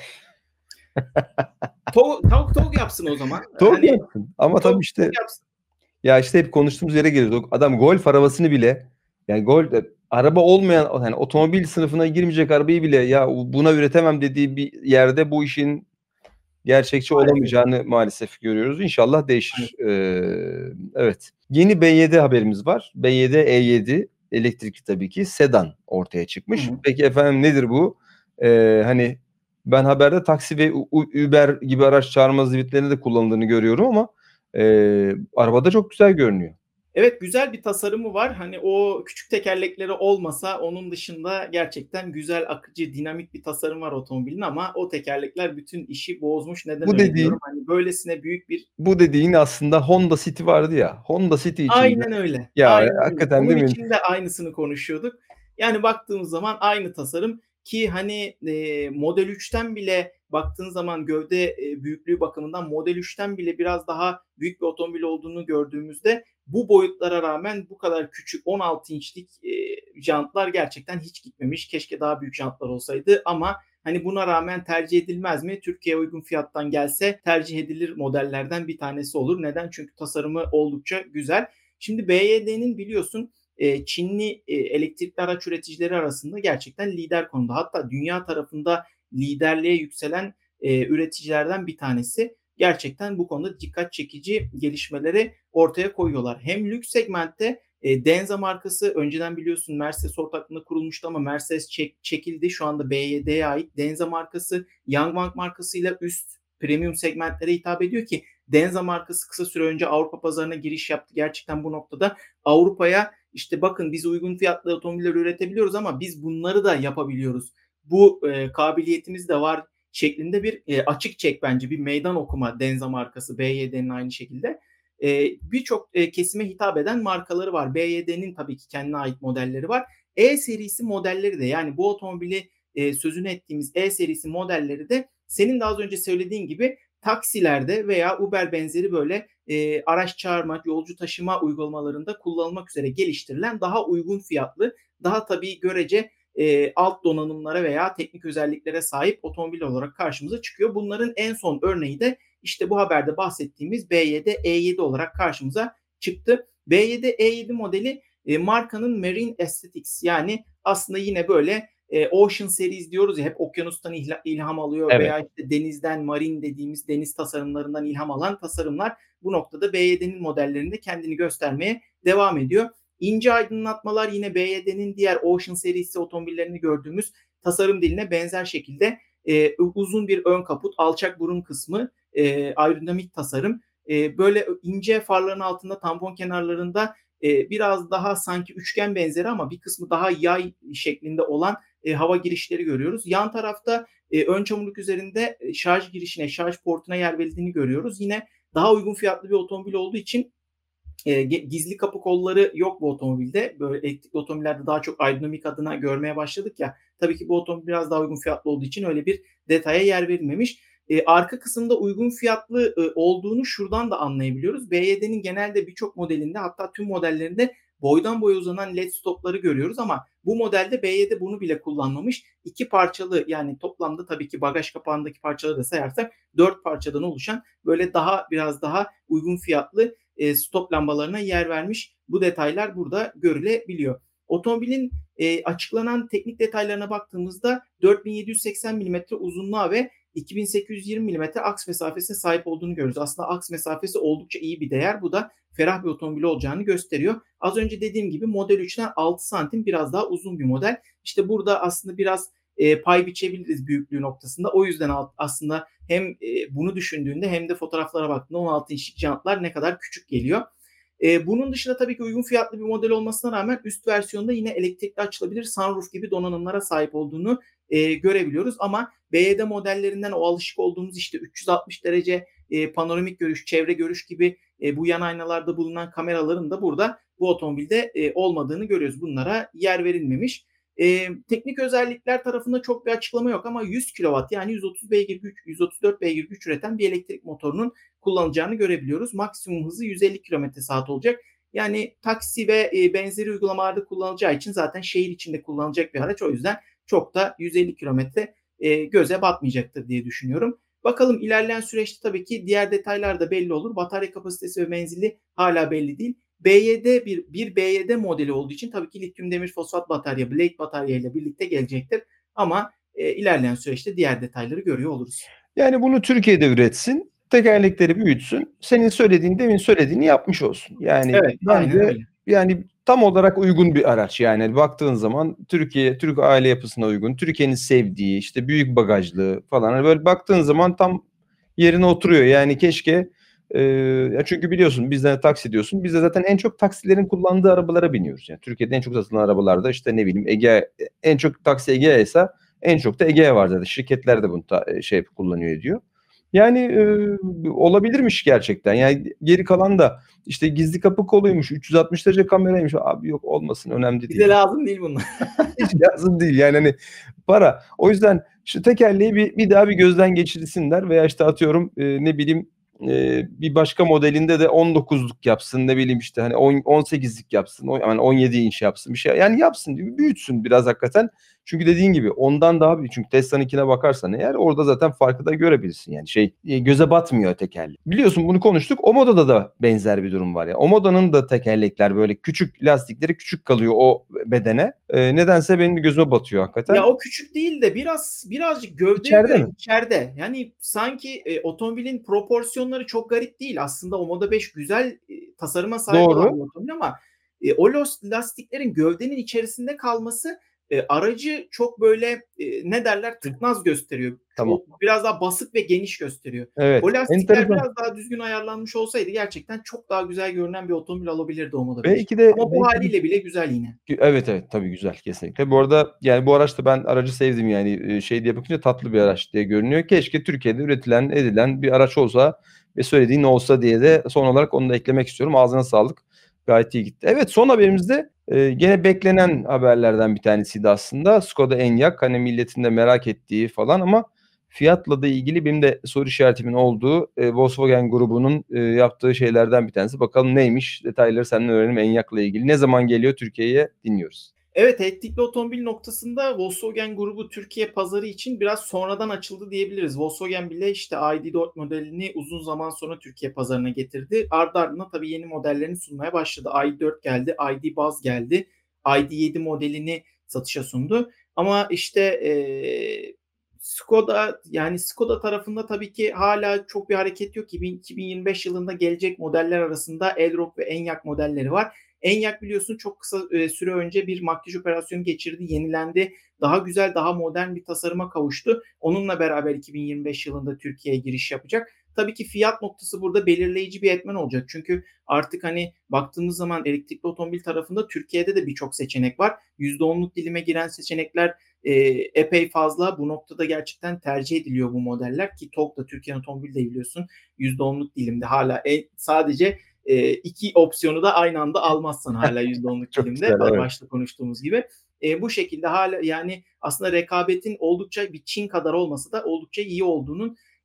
Tavuk tavuk yapsın o zaman. TOG Hani yapsın. Ama tabii tavuk işte yapsın. ya işte hep konuştuğumuz yere geliyoruz. Adam Golf arabasını bile, yani Golf araba olmayan, yani otomobil sınıfına girmeyecek arabayı bile ya buna üretemem dediği bir yerde bu işin gerçekçi Maalesef. olamayacağını maalesef görüyoruz. İnşallah değişir. Maalesef. Evet. Yeni B7 haberimiz var. B7 E7 elektrikli, tabii ki sedan ortaya Hı çıkmış. hı. Peki efendim, nedir bu? Hani ben haberde taksi ve Uber gibi araç çağırma hizmetlerinde de kullanıldığını görüyorum, ama arabada çok güzel görünüyor. Evet, güzel bir tasarımı var. Hani o küçük tekerlekleri olmasa onun dışında gerçekten güzel, akıcı, dinamik bir tasarım var otomobilin ama o tekerlekler bütün işi bozmuş. Neden Bu öyle diyorum? dediğin Hani böylesine büyük bir. bu dediğin aslında Honda City vardı ya. Honda City içinde. Aynen öyle. Ya Aynen öyle. hakikaten Onun değil mi? için de aynısını konuşuyorduk. Yani baktığımız zaman aynı tasarım ki hani, Model 3'ten bile baktığın zaman gövde, büyüklüğü bakımından Model 3'ten bile biraz daha büyük bir otomobil olduğunu gördüğümüzde bu boyutlara rağmen bu kadar küçük 16 inçlik, jantlar gerçekten hiç gitmemiş. Keşke daha büyük jantlar olsaydı ama hani buna rağmen tercih edilmez mi? Türkiye'ye uygun fiyattan gelse tercih edilir modellerden bir tanesi olur. Neden? Çünkü tasarımı oldukça güzel. Şimdi BYD'nin biliyorsun Çinli elektrikli araç üreticileri arasında gerçekten lider konumda. Hatta dünya tarafında liderliğe yükselen üreticilerden bir tanesi. Gerçekten bu konuda dikkat çekici gelişmeleri ortaya koyuyorlar. Hem lüks segmentte Denza markası önceden biliyorsun Mercedes ortaklığında kurulmuştu ama Mercedes çekildi. Şu anda BYD'ye ait Denza markası Yangwang markasıyla üst premium segmentlere hitap ediyor ki Denza markası kısa süre önce Avrupa pazarına giriş yaptı. Gerçekten bu noktada Avrupa'ya işte bakın biz uygun fiyatlı otomobiller üretebiliyoruz ama biz bunları da yapabiliyoruz. Bu kabiliyetimiz de var şeklinde bir açık çek, bence bir meydan okuma Denza markası BYD'nin aynı şekilde. Birçok kesime hitap eden markaları var. BYD'nin tabii ki kendine ait modelleri var. E serisi modelleri de, yani bu otomobili sözünü ettiğimiz E serisi modelleri de senin de az önce söylediğin gibi taksilerde veya Uber benzeri böyle araç çağırma, yolcu taşıma uygulamalarında kullanılmak üzere geliştirilen daha uygun fiyatlı, daha tabii görece alt donanımlara veya teknik özelliklere sahip otomobil olarak karşımıza çıkıyor. Bunların en son örneği de işte bu haberde bahsettiğimiz BYD E7 olarak karşımıza çıktı. BYD E7 modeli markanın Marine Aesthetics, yani aslında yine böyle Ocean Series diyoruz ya, hep okyanustan ilham alıyor Evet. veya işte denizden, marine dediğimiz deniz tasarımlarından ilham alan tasarımlar bu noktada BYD'nin modellerinde kendini göstermeye devam ediyor. İnce aydınlatmalar yine BYD'nin diğer Ocean serisi otomobillerinde gördüğümüz tasarım diline benzer şekilde uzun bir ön kaput, alçak burun kısmı, aerodinamik tasarım. Böyle ince farların altında tampon kenarlarında biraz daha sanki üçgen benzeri ama bir kısmı daha yay şeklinde olan hava girişleri görüyoruz. Yan tarafta ön çamurluk üzerinde şarj girişine, şarj portuna yer verildiğini görüyoruz. Yine daha uygun fiyatlı bir otomobil olduğu için gizli kapı kolları yok bu otomobilde. Böyle elektrikli otomobillerde daha çok aerodinamik adına görmeye başladık ya. Tabii ki bu otomobil biraz daha uygun fiyatlı olduğu için öyle bir detaya yer verilmemiş. arka kısımda uygun fiyatlı olduğunu şuradan da anlayabiliyoruz. BYD'nin genelde birçok modelinde, hatta tüm modellerinde boydan boya uzanan led stopları görüyoruz ama bu modelde BYD bunu bile kullanmamış. 2 parçalı, yani toplamda tabii ki bagaj kapağındaki parçaları da sayarsak 4 parçadan oluşan böyle biraz daha uygun fiyatlı stop lambalarına yer vermiş. Bu detaylar burada görülebiliyor. Otomobilin açıklanan teknik detaylarına baktığımızda 4780 milimetre uzunluğa ve 2820 milimetre aks mesafesine sahip olduğunu görüyoruz. Aslında aks mesafesi oldukça iyi bir değer. Bu da ferah bir otomobil olacağını gösteriyor. Az önce dediğim gibi Model 3'ten 6 santim biraz daha uzun bir model. İşte burada aslında biraz pay biçebiliriz büyüklüğü noktasında. O yüzden aslında hem bunu düşündüğünde hem de fotoğraflara baktığında 16 inçlik jantlar ne kadar küçük geliyor. Bunun dışında tabii ki uygun fiyatlı bir model olmasına rağmen üst versiyonda yine elektrikli açılabilir sunroof gibi donanımlara sahip olduğunu görebiliyoruz. Ama BYD modellerinden o alışık olduğumuz işte 360 derece panoramik görüş, çevre görüş gibi bu yan aynalarda bulunan kameraların da burada bu otomobilde olmadığını görüyoruz. Bunlara yer verilmemiş. Teknik özellikler tarafında çok bir açıklama yok ama 100 kW, yani 130 beygir güç, 134 beygir güç üreten bir elektrik motorunun kullanılacağını görebiliyoruz. Maksimum hızı 150 km/saat olacak. Yani taksi ve benzeri uygulamalarda kullanılacağı için zaten şehir içinde kullanılacak bir araç. O yüzden çok da 150 kilometre göze batmayacaktır diye düşünüyorum. Bakalım ilerleyen süreçte tabii ki diğer detaylar da belli olur. Batarya kapasitesi ve menzili hala belli değil. BYD bir BYD modeli olduğu için tabii ki lityum demir fosfat batarya, Blade batarya ile birlikte gelecektir. Ama ilerleyen süreçte diğer detayları görüyor oluruz. Yani bunu Türkiye'de üretsin, tekerlekleri büyütsün, demin söylediğini yapmış olsun. Yani Evet, aynen bence öyle. yani tam olarak uygun bir araç. Yani baktığın zaman Türk aile yapısına uygun, Türkiye'nin sevdiği, işte büyük bagajlı falan. Hani böyle baktığın zaman tam yerine oturuyor. Yani keşke çünkü biliyorsun bizden taksi diyorsun. Biz de zaten en çok taksilerin kullandığı arabalara biniyoruz. Yani Türkiye'de en çok satılan arabalarda işte ne bileyim Ege, en çok taksi Egea ise en çok da Egea var zaten. Şirketler de bunu kullanıyor ediyor. Yani olabilirmiş gerçekten. Yani geri kalan da işte gizli kapı koluymuş, 360 derece kameraymış. Abi yok, olmasın, önemli değil. Bize lazım değil bunlar. Hiç lazım değil yani, hani para. O yüzden şu tekerleği bir daha bir gözden geçirsinler veya işte atıyorum ne bileyim bir başka modelinde de 19'luk yapsın, ne bileyim işte hani 18'lik yapsın, yani 17 inç yapsın bir şey. Yani yapsın, büyütsün biraz hakikaten. Çünkü dediğin gibi ondan daha büyük. Çünkü Tesla'nınkine bakarsan eğer orada zaten farkı da görebilirsin. Yani göze batmıyor tekerlek. Biliyorsun bunu konuştuk. Omoda'da da benzer bir durum var ya. Omoda'nın da tekerlekler böyle küçük, lastikleri küçük kalıyor o bedene. Nedense benim de gözüme batıyor hakikaten. Ya o küçük değil de birazcık gövdeye İçeride göre mi? içeride. Yani sanki otomobilin proporsiyonları çok garip değil. Aslında o Moda 5 güzel tasarıma sahip olan Doğru. bir otomobil ama o lastiklerin gövdenin içerisinde kalması aracı çok böyle ne derler, tıknaz gösteriyor. Tamam. O biraz daha basık ve geniş gösteriyor. O Evet. lastikler Enteresan. biraz daha düzgün ayarlanmış olsaydı gerçekten çok daha güzel görünen bir otomobil alabilirdi o Moda 5. Belki de Ama bu haliyle bile güzel yine. evet, evet, tabii güzel, kesinlikle. Bu arada yani bu araçta ben aracı sevdim yani diye bakınca tatlı bir araç diye görünüyor. Keşke Türkiye'de üretilen edilen bir araç olsa ve söylediğin olsa diye de son olarak onu da eklemek istiyorum. Ağzına sağlık. Gayet iyi gitti. Evet, son haberimizde gene beklenen haberlerden bir tanesiydi aslında. Skoda Enyaq, hani milletin de merak ettiği falan ama fiyatla da ilgili benim de soru işaretimin olduğu Volkswagen grubunun yaptığı şeylerden bir tanesi. Bakalım neymiş? Detayları senden öğrenelim Enyaq'la ilgili. Ne zaman geliyor Türkiye'ye, dinliyoruz. Evet, elektrikli otomobil noktasında Volkswagen grubu Türkiye pazarı için biraz sonradan açıldı diyebiliriz. Volkswagen bile işte ID.4 modelini uzun zaman sonra Türkiye pazarına getirdi. Ardı ardına tabii yeni modellerini sunmaya başladı. ID.4 geldi, ID. Buzz geldi, ID.7 modelini satışa sundu. Ama işte Skoda tarafında tabii ki hala çok bir hareket yok. 2025 yılında gelecek modeller arasında Elroq ve Enyaq modelleri var. Enyaq biliyorsun çok kısa süre önce bir makyaj operasyonu geçirdi, yenilendi. Daha güzel, daha modern bir tasarıma kavuştu. Onunla beraber 2025 yılında Türkiye'ye giriş yapacak. Tabii ki fiyat noktası burada belirleyici bir etmen olacak. Çünkü artık hani baktığımız zaman elektrikli otomobil tarafında Türkiye'de de birçok seçenek var. %10'luk dilime giren seçenekler epey fazla. Bu noktada gerçekten tercih ediliyor bu modeller ki TOG da, Türkiye Otomobil de biliyorsun %10'luk dilimde hala sadece iki opsiyonu da aynı anda almazsan hala %10'luk Çok dilimde, güzel, evet. başta konuştuğumuz gibi. Bu şekilde hala yani aslında rekabetin oldukça bir Çin kadar olmasa da oldukça iyi olduğunun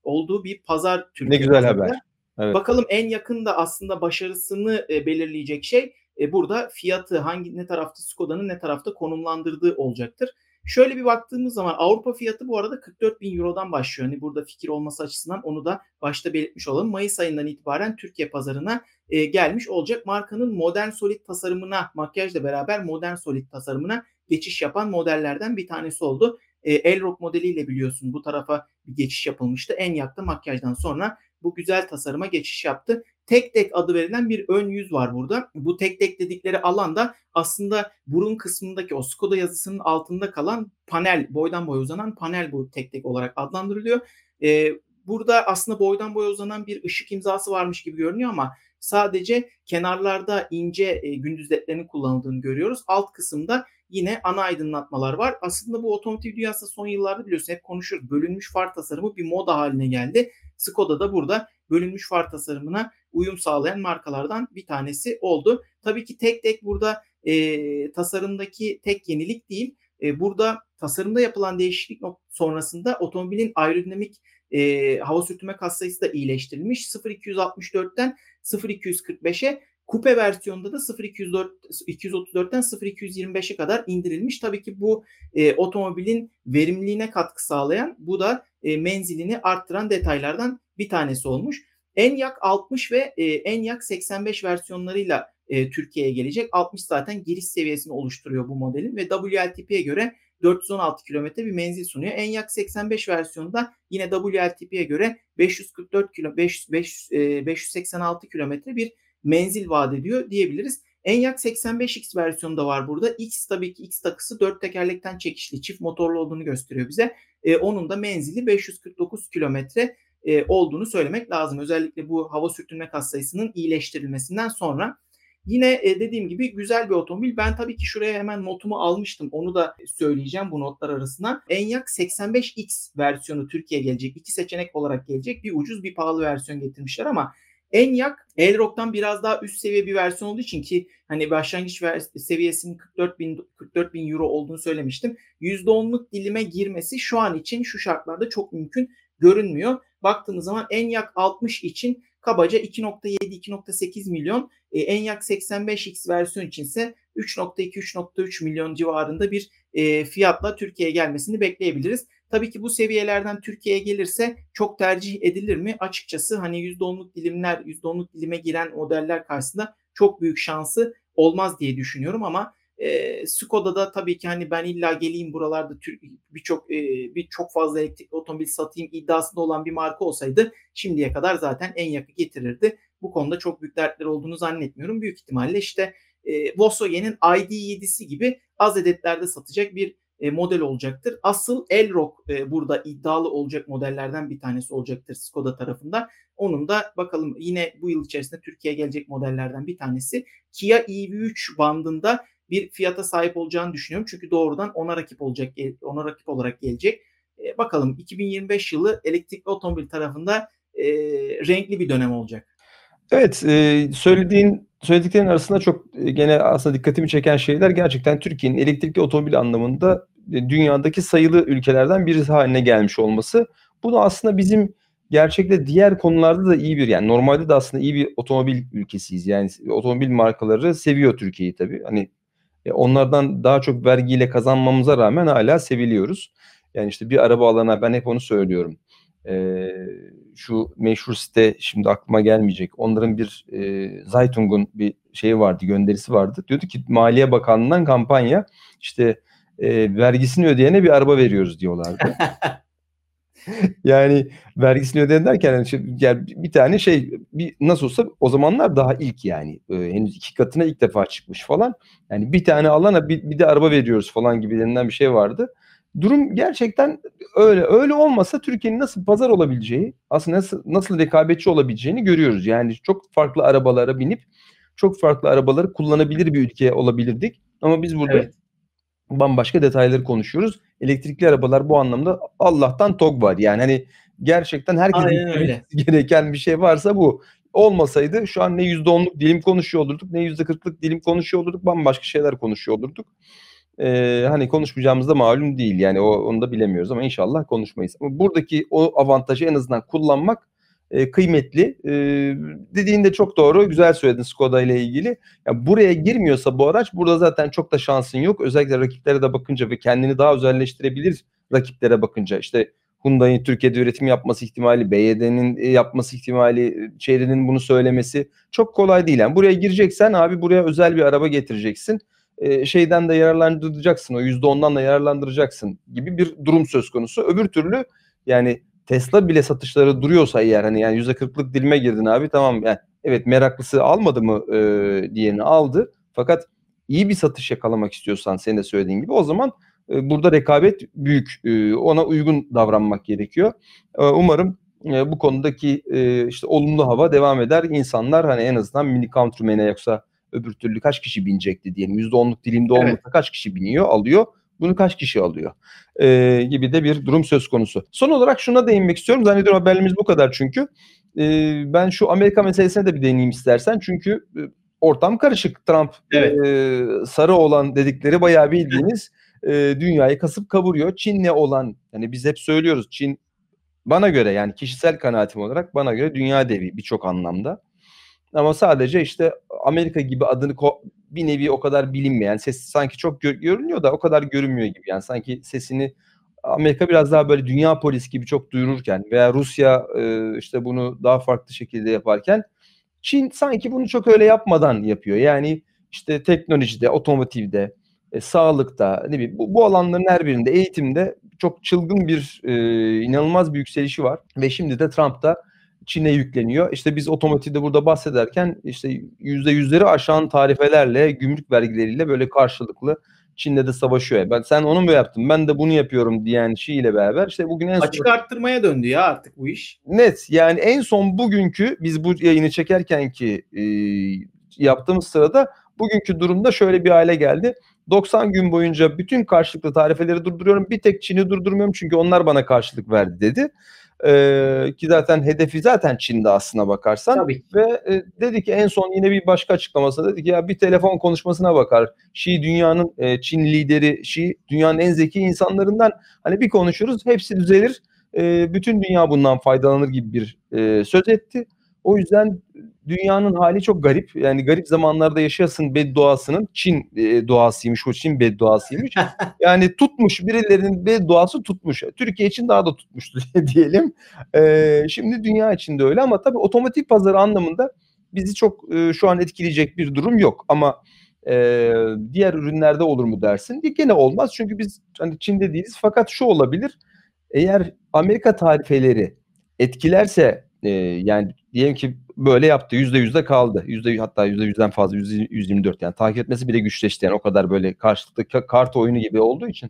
olduğu bir pazar, Ne Türkiye güzel pazarı da. haber. Evet. Bakalım en yakında aslında başarısını belirleyecek şey burada fiyatı ne tarafta Skoda'nın ne tarafta konumlandırdığı olacaktır. Şöyle bir baktığımız zaman Avrupa fiyatı bu arada 44.000 Euro'dan başlıyor. Hani burada fikir olması açısından onu da başta belirtmiş olalım. Mayıs ayından itibaren Türkiye pazarına gelmiş olacak. Markanın modern solid tasarımına, makyajla beraber modern solid tasarımına geçiş yapan modellerden bir tanesi oldu. Elrock modeliyle biliyorsun bu tarafa bir geçiş yapılmıştı. Enyaq'ta makyajdan sonra bu güzel tasarıma geçiş yaptı. Tek tek adı verilen bir ön yüz var burada. Bu tek tek dedikleri alanda aslında burun kısmındaki o Skoda yazısının altında kalan panel, boydan boya uzanan panel bu tek tek olarak adlandırılıyor. Burada aslında boydan boya uzanan bir ışık imzası varmış gibi görünüyor ama sadece kenarlarda ince gündüz ledlerinin kullanıldığını görüyoruz. Alt kısımda yine ana aydınlatmalar var. Aslında bu otomotiv dünyasında son yıllarda biliyorsun hep konuşuyoruz. Bölünmüş far tasarımı bir moda haline geldi. Skoda da burada bölünmüş far tasarımına uyum sağlayan markalardan bir tanesi oldu. Tabii ki tek tek burada tasarımdaki tek yenilik değil. Burada tasarımda yapılan değişiklik sonrasında otomobilin aerodinamik hava sürtünme katsayısı da iyileştirilmiş. 0.264'ten 0.245'e, kupe versiyonunda da 0.234'ten 0.225'e kadar indirilmiş. Tabii ki bu otomobilin verimliliğine katkı sağlayan, bu da menzilini arttıran detaylardan bir tanesi olmuş. Enyaq 60 ve Enyaq 85 versiyonlarıyla Türkiye'ye gelecek. 60 zaten giriş seviyesini oluşturuyor bu modelin ve WLTP'ye göre 416 kilometre bir menzil sunuyor. Enyaq 85 versiyonunda yine WLTP'ye göre 586 kilometre bir menzil vaat ediyor diyebiliriz. Enyaq 85X versiyonu da var burada. X tabii ki X takısı 4 tekerlekten çekişli, çift motorlu olduğunu gösteriyor bize. Onun da menzili 549 kilometre olduğunu söylemek lazım. Özellikle bu hava sürtünme katsayısının iyileştirilmesinden sonra. Yine dediğim gibi güzel bir otomobil. Ben tabii ki şuraya hemen notumu almıştım. Onu da söyleyeceğim bu notlar arasına. Enyaq 85X versiyonu Türkiye'ye gelecek. 2 seçenek olarak gelecek. Bir ucuz bir pahalı versiyon getirmişler ama Enyaq Elrock'tan biraz daha üst seviye bir versiyon olduğu için, ki hani başlangıç seviyesinin 44.000 Euro olduğunu söylemiştim. %10'luk dilime girmesi şu an için şu şartlarda çok mümkün görünmüyor. Baktığımız zaman Enyaq 60 için kabaca 2.7-2.8 milyon, Enyaq 85X versiyon için ise 3.2-3.3 milyon civarında bir fiyatla Türkiye'ye gelmesini bekleyebiliriz. Tabii ki bu seviyelerden Türkiye'ye gelirse çok tercih edilir mi? Açıkçası hani %10'luk dilime giren modeller karşısında çok büyük şansı olmaz diye düşünüyorum ama Skoda'da tabii ki hani ben illa geleyim buralarda çok fazla elektrikli otomobil satayım iddiasında olan bir marka olsaydı şimdiye kadar zaten Enyaq'ı getirirdi. Bu konuda çok büyük dertleri olduğunu zannetmiyorum. Büyük ihtimalle işte Volkswagen'in ID.7'si gibi az adetlerde satacak bir model olacaktır. Asıl Elrock burada iddialı olacak modellerden bir tanesi olacaktır Skoda tarafında. Onun da bakalım yine bu yıl içerisinde Türkiye'ye gelecek modellerden bir tanesi. Kia EV3 bandında bir fiyata sahip olacağını düşünüyorum. Çünkü doğrudan ona rakip olarak gelecek. Bakalım 2025 yılı elektrikli otomobil tarafında renkli bir dönem olacak. Evet, söylediklerin arasında çok gene aslında dikkatimi çeken şeyler gerçekten Türkiye'nin elektrikli otomobil anlamında dünyadaki sayılı ülkelerden birisi haline gelmiş olması. Bu da aslında bizim gerçekte diğer konularda da iyi bir, yani normalde de aslında iyi bir otomobil ülkesiyiz. Yani otomobil markaları seviyor Türkiye'yi tabii. Hani onlardan daha çok vergiyle kazanmamıza rağmen hala seviliyoruz. Yani işte bir araba alana ben hep onu söylüyorum. Şu meşhur site şimdi aklıma gelmeyecek. Onların bir Zeitung'un bir şeyi vardı, gönderisi vardı. Diyordu ki Maliye Bakanlığı'ndan kampanya, işte vergisini ödeyene bir araba veriyoruz diyorlardı. Yani vergisini ödeyen derken yani bir tane nasıl olsa o zamanlar daha ilk, yani henüz 2 katına ilk defa çıkmış falan. Yani bir tane alana bir de araba veriyoruz falan gibilerinden bir şey vardı. Durum gerçekten öyle olmasa Türkiye'nin nasıl pazar olabileceği, aslında nasıl rekabetçi olabileceğini görüyoruz. Yani çok farklı arabalara binip çok farklı arabaları kullanabilir bir ülke olabilirdik. Ama biz burada Evet. bambaşka detayları konuşuyoruz. Elektrikli arabalar bu anlamda Allah'tan TOG var. Yani hani gerçekten herkesin Aynen öyle. gereken bir şey varsa bu. Olmasaydı şu an ne %10'luk dilim konuşuyor olurduk, ne %40'lık dilim konuşuyor olurduk, bambaşka şeyler konuşuyor olurduk. Hani konuşmayacağımız da malum değil. Yani onu da bilemiyoruz ama inşallah konuşmayız. Ama buradaki o avantajı en azından kullanmak kıymetli. Dediğin de çok doğru. Güzel söyledin Skoda ile ilgili. Ya buraya girmiyorsa bu araç, burada zaten çok da şansın yok. Özellikle rakiplere de bakınca ve kendini daha özelleştirebilir rakiplere bakınca. İşte Hyundai'nin Türkiye'de üretim yapması ihtimali, BYD'nin yapması ihtimali, Chery'nin bunu söylemesi çok kolay değil. Yani buraya gireceksen abi, buraya özel bir araba getireceksin. Şeyden de yararlandıracaksın, o %10'dan da yararlandıracaksın gibi bir durum söz konusu. Öbür türlü yani Tesla bile satışları duruyorsa eğer, hani yani %40'lık dilime girdin abi, tamam yani evet, meraklısı almadı mı diyeni aldı. Fakat iyi bir satış yakalamak istiyorsan, senin de söylediğin gibi, o zaman burada rekabet büyük. Ona uygun davranmak gerekiyor. Umarım bu konudaki işte olumlu hava devam eder. İnsanlar hani en azından Mini Countryman'e, yoksa öbür türlü kaç kişi binecekti diyelim. %10'luk dilimde Evet. olmasa kaç kişi biniyor, alıyor? Bunu kaç kişi alıyor? Gibi de bir durum söz konusu. Son olarak şuna değinmek istiyorum. Zannediyorum haberimiz bu kadar çünkü. Ben şu Amerika meselesine de bir değineyim istersen. Çünkü ortam karışık. Trump Evet. sarı olan dedikleri bayağı bildiğiniz dünyayı kasıp kavuruyor. Çin'le olan, hani biz hep söylüyoruz, Çin bana göre, yani kişisel kanaatim olarak, bana göre dünya devi birçok anlamda. Ama sadece işte Amerika gibi adını bir nevi o kadar bilinmeyen, sesi sanki çok görünüyor da o kadar görünmüyor gibi. Yani sanki sesini Amerika biraz daha böyle dünya polisi gibi çok duyururken veya Rusya işte bunu daha farklı şekilde yaparken, Çin sanki bunu çok öyle yapmadan yapıyor. Yani işte teknolojide, otomotivde, sağlıkta, ne bileyim, bu alanların her birinde, eğitimde çok çılgın bir inanılmaz bir yükselişi var. Ve şimdi de Trump da Çin'e yükleniyor. İşte biz otomotivde burada bahsederken işte %100'leri aşan tarifelerle, gümrük vergileriyle böyle karşılıklı Çin'le de savaşıyor. Sen onu mu yaptın, ben de bunu yapıyorum diyen Xi beraber, işte bugün en son Açık arttırmaya döndü ya artık bu iş. net, yani en son bugünkü, biz bu yayını çekerken ki yaptığımız sırada bugünkü durumda şöyle bir hale geldi. 90 gün boyunca bütün karşılıklı tarifeleri durduruyorum. Bir tek Çin'i durdurmuyorum çünkü onlar bana karşılık verdi dedi. Ki zaten hedefi zaten Çin'de aslına bakarsan. Tabii. Ve dedi ki en son yine bir başka açıklamasında, dedi ki ya bir telefon konuşmasına bakar. Xi dünyanın Çin lideri, Xi dünyanın en zeki insanlarından. Hani bir konuşuruz hepsi düzelir. Bütün dünya bundan faydalanır gibi bir söz etti. O yüzden dünyanın hali çok garip. Yani garip zamanlarda yaşayasın bedduasının Çin duasıymış, o Çin bedduasıymış. Yani tutmuş, birilerinin bedduası tutmuş. Türkiye için daha da tutmuştu diyelim. Şimdi dünya için de öyle, ama tabii otomotiv pazarı anlamında bizi çok şu an etkileyecek bir durum yok. Ama diğer ürünlerde olur mu dersin? Gene olmaz çünkü biz hani Çin'de değiliz. Fakat şu olabilir: eğer Amerika tarifeleri etkilerse, yani diyelim ki böyle yaptı, %100'de kaldı. Hatta %100'den fazla, %124, yani takip etmesi bile güçleşti. Yani o kadar böyle karşılıklı kart oyunu gibi olduğu için.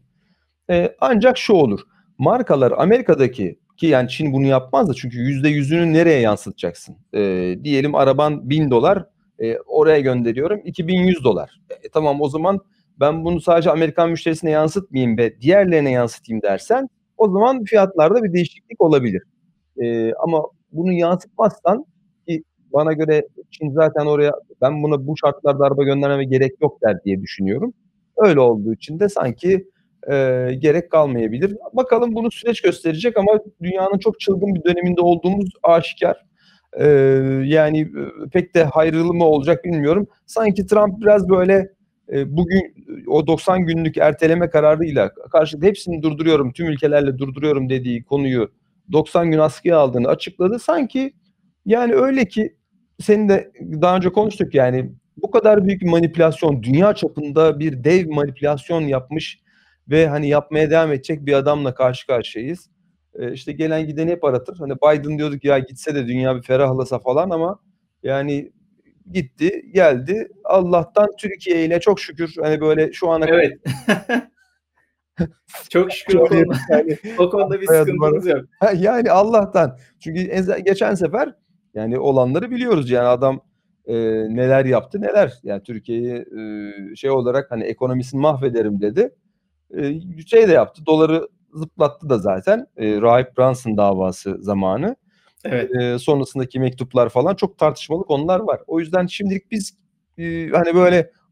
Ancak şu olur: markalar Amerika'daki, ki yani Çin bunu yapmaz da, çünkü %100'ünü nereye yansıtacaksın? Diyelim araban $1000, oraya gönderiyorum $2100. Tamam, o zaman ben bunu sadece Amerikan müşterisine yansıtmayayım ve diğerlerine yansıtayım dersen, o zaman fiyatlarda bir değişiklik olabilir. Ama bunu yansıtmazsan, ki bana göre Çin zaten oraya ben buna bu şartlarda araba göndermeme gerek yok der diye düşünüyorum. Öyle olduğu için de sanki gerek kalmayabilir. Bakalım, bunu süreç gösterecek ama dünyanın çok çılgın bir döneminde olduğumuz aşikar. Eee, Yani pek de hayırlı mı olacak bilmiyorum. Sanki Trump biraz böyle bugün o 90 günlük erteleme kararıyla karşılıklı hepsini durduruyorum, tüm ülkelerle durduruyorum dediği konuyu 90 gün askıya aldığını açıkladı. Sanki yani öyle ki, senin de daha önce konuştuk, yani bu kadar büyük bir manipülasyon, dünya çapında bir dev manipülasyon yapmış ve hani yapmaya devam edecek bir adamla karşı karşıyayız. İşte gelen gideni hep aratır. Hani Biden diyorduk ya, gitse de dünya bir ferahlasa falan, ama yani gitti, geldi. Allah'tan Türkiye ile çok şükür hani böyle şu ana kadar Evet. Çok şükür o şöyle konuda yani o konuda bir arkaya duvara. sıkıntımız yok. Yani Allah'tan. Çünkü geçen sefer yani olanları biliyoruz. Yani adam neler yaptı neler. Yani Türkiye'yi şey olarak, hani ekonomisini mahvederim dedi. Şey de yaptı. Doları zıplattı da zaten. Rahip Brunson davası zamanı. Evet. Sonrasındaki mektuplar falan çok tartışmalı konular var. O yüzden şimdilik biz hani böyle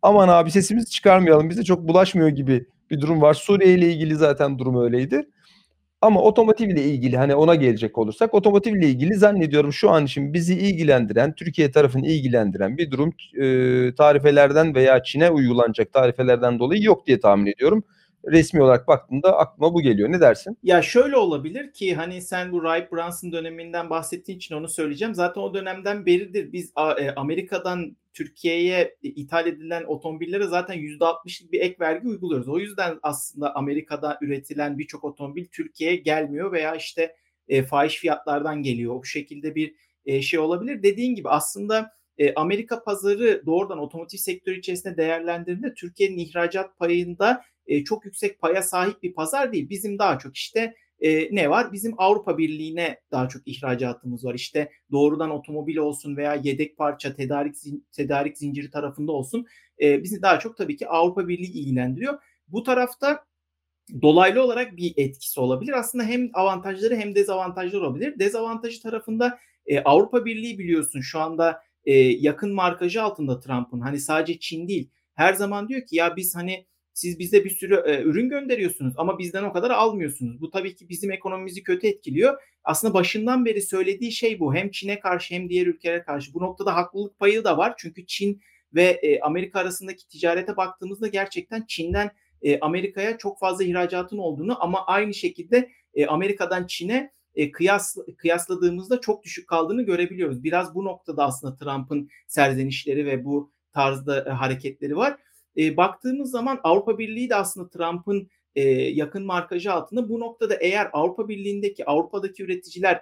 aman abi sesimizi çıkarmayalım, bize çok bulaşmıyor gibi bir durum var. Suriye ile ilgili zaten durum öyleydi. Ama otomotiv ile ilgili, hani ona gelecek olursak, otomotiv ile ilgili zannediyorum şu an için bizi ilgilendiren, Türkiye tarafını ilgilendiren bir durum tarifelerden veya Çin'e uygulanacak tarifelerden dolayı yok diye tahmin ediyorum. Resmi olarak baktığımda aklıma bu geliyor. Ne dersin? Ya şöyle olabilir ki hani sen bu Wright Brunson döneminden bahsettiğin için onu söyleyeceğim. Zaten o dönemden beridir biz Amerika'dan Türkiye'ye ithal edilen otomobillere zaten %60'lık bir ek vergi uyguluyoruz. O yüzden aslında Amerika'da üretilen birçok otomobil Türkiye'ye gelmiyor veya işte fahiş fiyatlardan geliyor. Bu şekilde bir şey olabilir. Dediğin gibi aslında Amerika pazarı doğrudan otomotiv sektörü içerisinde değerlendirdiğinde Türkiye'nin ihracat payında çok yüksek paya sahip bir pazar değil. Bizim daha çok işte ne var? Bizim Avrupa Birliği'ne daha çok ihracatımız var. İşte doğrudan otomobil olsun veya yedek parça tedarik zinciri tarafında olsun. Bizi daha çok tabii ki Avrupa Birliği ilgilendiriyor. Bu tarafta dolaylı olarak bir etkisi olabilir. Aslında hem avantajları hem dezavantajları olabilir. Dezavantajı tarafında Avrupa Birliği biliyorsun şu anda yakın markajı altında Trump'ın. Hani sadece Çin değil. Her zaman diyor ki ya biz hani siz bize bir sürü ürün gönderiyorsunuz ama bizden o kadar almıyorsunuz. Bu tabii ki bizim ekonomimizi kötü etkiliyor. Aslında başından beri söylediği şey bu. Hem Çin'e karşı hem diğer ülkelere karşı. Bu noktada haklılık payı da var. Çünkü Çin ve Amerika arasındaki ticarete baktığımızda gerçekten Çin'den Amerika'ya çok fazla ihracatın olduğunu ama aynı şekilde Amerika'dan Çin'e kıyasladığımızda çok düşük kaldığını görebiliyoruz. Biraz bu noktada aslında Trump'ın serzenişleri ve bu tarzda hareketleri var. Baktığımız zaman Avrupa Birliği de aslında Trump'ın yakın markajı altında. Bu noktada eğer Avrupa Birliği'ndeki Avrupa'daki üreticiler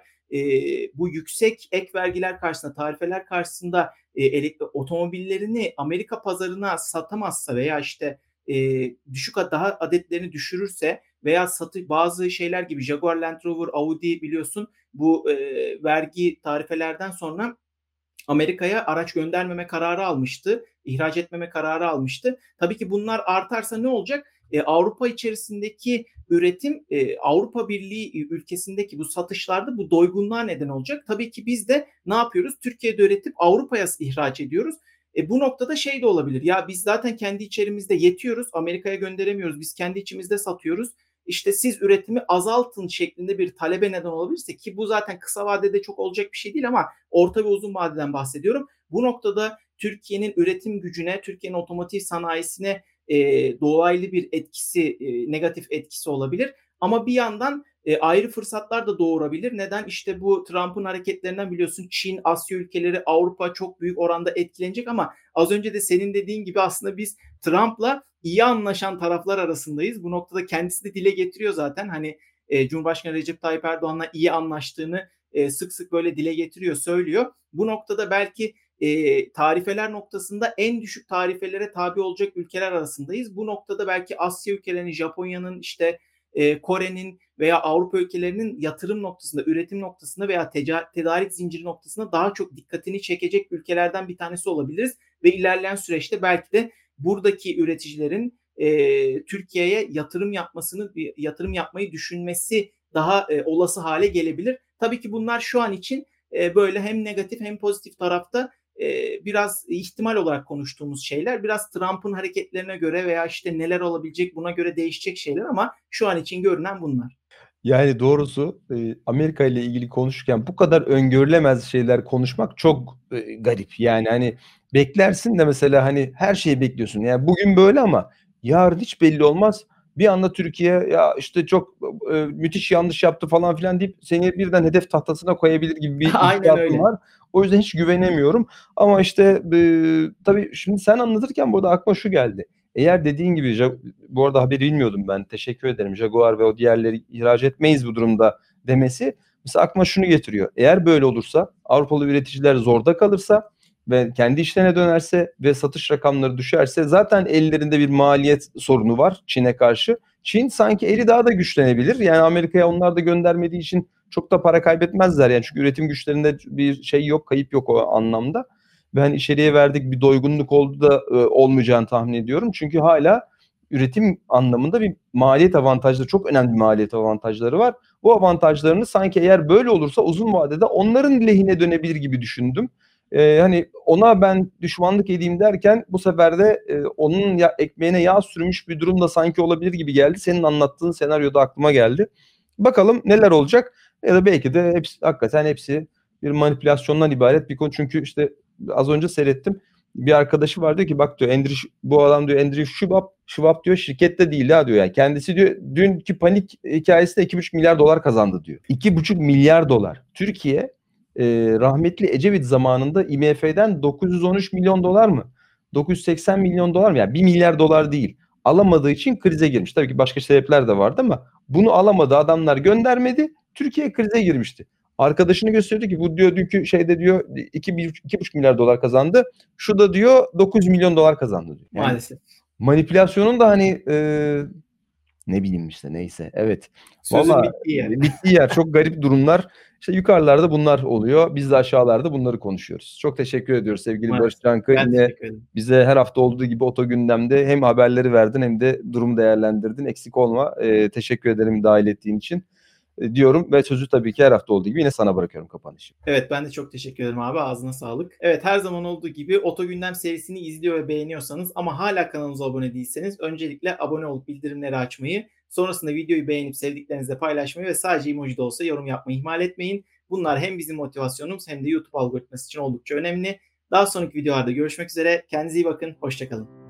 bu yüksek ek vergiler karşısında, tarifeler karşısında otomobillerini Amerika pazarına satamazsa veya işte düşük daha adetlerini düşürürse veya bazı şeyler gibi Jaguar, Land Rover, Audi biliyorsun bu vergi tarifelerden sonra Amerika'ya araç göndermeme kararı almıştı. İhraç etmeme kararı almıştı. Tabii ki bunlar artarsa ne olacak? Avrupa içerisindeki üretim Avrupa Birliği ülkesindeki bu satışlarda bu doygunluğa neden olacak. Tabii ki biz de ne yapıyoruz? Türkiye'de üretip Avrupa'ya ihraç ediyoruz. Bu noktada şey de olabilir. Ya biz zaten kendi içerimizde yetiyoruz. Amerika'ya gönderemiyoruz. Biz kendi içimizde satıyoruz. İşte siz üretimi azaltın şeklinde bir talebe neden olabilirse ki bu zaten kısa vadede çok olacak bir şey değil ama orta ve uzun vadeden bahsediyorum. Bu noktada Türkiye'nin üretim gücüne, Türkiye'nin otomotiv sanayisine dolaylı bir etkisi, negatif etkisi olabilir. Ama bir yandan ayrı fırsatlar da doğurabilir. Neden? İşte bu Trump'ın hareketlerinden biliyorsun Çin, Asya ülkeleri, Avrupa çok büyük oranda etkilenecek ama az önce de senin dediğin gibi aslında biz Trump'la iyi anlaşan taraflar arasındayız. Bu noktada kendisi de dile getiriyor zaten. Hani Cumhurbaşkanı Recep Tayyip Erdoğan'la iyi anlaştığını sık sık böyle dile getiriyor, söylüyor. Bu noktada belki tarifeler noktasında en düşük tarifelere tabi olacak ülkeler arasındayız. Bu noktada belki Asya ülkelerinin, Japonya'nın, işte Kore'nin veya Avrupa ülkelerinin yatırım noktasında, üretim noktasında veya tedarik zinciri noktasında daha çok dikkatini çekecek ülkelerden bir tanesi olabiliriz. Ve ilerleyen süreçte belki de buradaki üreticilerin Türkiye'ye yatırım yapmayı düşünmesi daha olası hale gelebilir. Tabii ki bunlar şu an için böyle hem negatif hem pozitif tarafta biraz ihtimal olarak konuştuğumuz şeyler. Biraz Trump'ın hareketlerine göre veya işte neler olabilecek buna göre değişecek şeyler ama şu an için görünen bunlar. Yani doğrusu Amerika ile ilgili konuşurken bu kadar öngörülemez şeyler konuşmak çok garip. Yani hani beklersin de mesela hani her şeyi bekliyorsun. Yani bugün böyle ama yarın hiç belli olmaz. Bir anda Türkiye ya işte çok müthiş yanlış yaptı falan filan deyip seni birden hedef tahtasına koyabilir gibi bir Aynen hissiyatım öyle. var. O yüzden hiç güvenemiyorum. Ama işte tabii şimdi sen anlatırken burada aklıma şu geldi. Eğer dediğin gibi bu arada haberi bilmiyordum ben. Teşekkür ederim. Jaguar ve o diğerleri ihraç etmeyiz bu durumda demesi. Mesela aklıma şunu getiriyor. Eğer böyle olursa Avrupalı üreticiler zorda kalırsa ve kendi işlerine dönerse ve satış rakamları düşerse zaten ellerinde bir maliyet sorunu var Çin'e karşı. Çin sanki eli daha da güçlenebilir. Yani Amerika'ya onlar da göndermediği için çok da para kaybetmezler. Yani çünkü üretim güçlerinde bir şey yok, kayıp yok o anlamda. Ve hani içeriye verdik bir doygunluk oldu da olmayacağını tahmin ediyorum. Çünkü hala üretim anlamında bir maliyet avantajları, çok önemli maliyet avantajları var. Bu avantajlarını sanki eğer böyle olursa uzun vadede onların lehine dönebilir gibi düşündüm. Hani ona ben düşmanlık edeyim derken bu sefer de onun ekmeğine yağ sürmüş bir durum da sanki olabilir gibi geldi. Senin anlattığın senaryoda aklıma geldi. Bakalım neler olacak, ya da belki de hakikaten hepsi bir manipülasyondan ibaret bir konu. Çünkü işte az önce seyrettim. Bir arkadaşı var, diyor ki bak diyor, bu adam diyor, Andrew Schwab diyor, şirkette değil ha diyor. Yani kendisi diyor dünkü panik hikayesinde 2,5 milyar dolar kazandı diyor. 2,5 milyar dolar. Türkiye rahmetli Ecevit zamanında IMF'den 913 milyon dolar mı? 980 milyon dolar mı? Yani 1 milyar dolar değil. Alamadığı için krize girmiş. Tabii ki başka sebepler de vardı ama bunu alamadı, adamlar göndermedi. Türkiye krize girmişti. Arkadaşını gösteriyordu ki bu diyor dünkü şeyde diyor 2,5 milyar dolar kazandı. Şu da diyor 9 milyon dolar kazandı diyor. Yani Maalesef. manipülasyonun da hani ne bileyim işte, neyse. Evet. Sözün Valla bittiği yer. bittiği yer. Çok garip durumlar. İşte yukarılarda bunlar oluyor. Biz de aşağılarda bunları konuşuyoruz. Çok teşekkür ediyoruz sevgili Barış Maalesef. Cankı. Ben Yine teşekkür ederim. bize her hafta olduğu gibi Oto Gündem'de hem haberleri verdin hem de durumu değerlendirdin. Eksik olma. Teşekkür ederim dahil ettiğin için. Diyorum ve sözü tabii ki her hafta olduğu gibi yine sana bırakıyorum kapanışı. Evet, ben de çok teşekkür ederim abi. Ağzına sağlık. Evet, her zaman olduğu gibi Oto Gündem serisini izliyor ve beğeniyorsanız ama hala kanalımıza abone değilseniz öncelikle abone olup bildirimleri açmayı, sonrasında videoyu beğenip sevdiklerinizle paylaşmayı ve sadece emoji de olsa yorum yapmayı ihmal etmeyin. Bunlar hem bizim motivasyonumuz hem de YouTube algoritması için oldukça önemli. Daha sonraki videolarda görüşmek üzere. Kendinize iyi bakın. Hoşça kalın.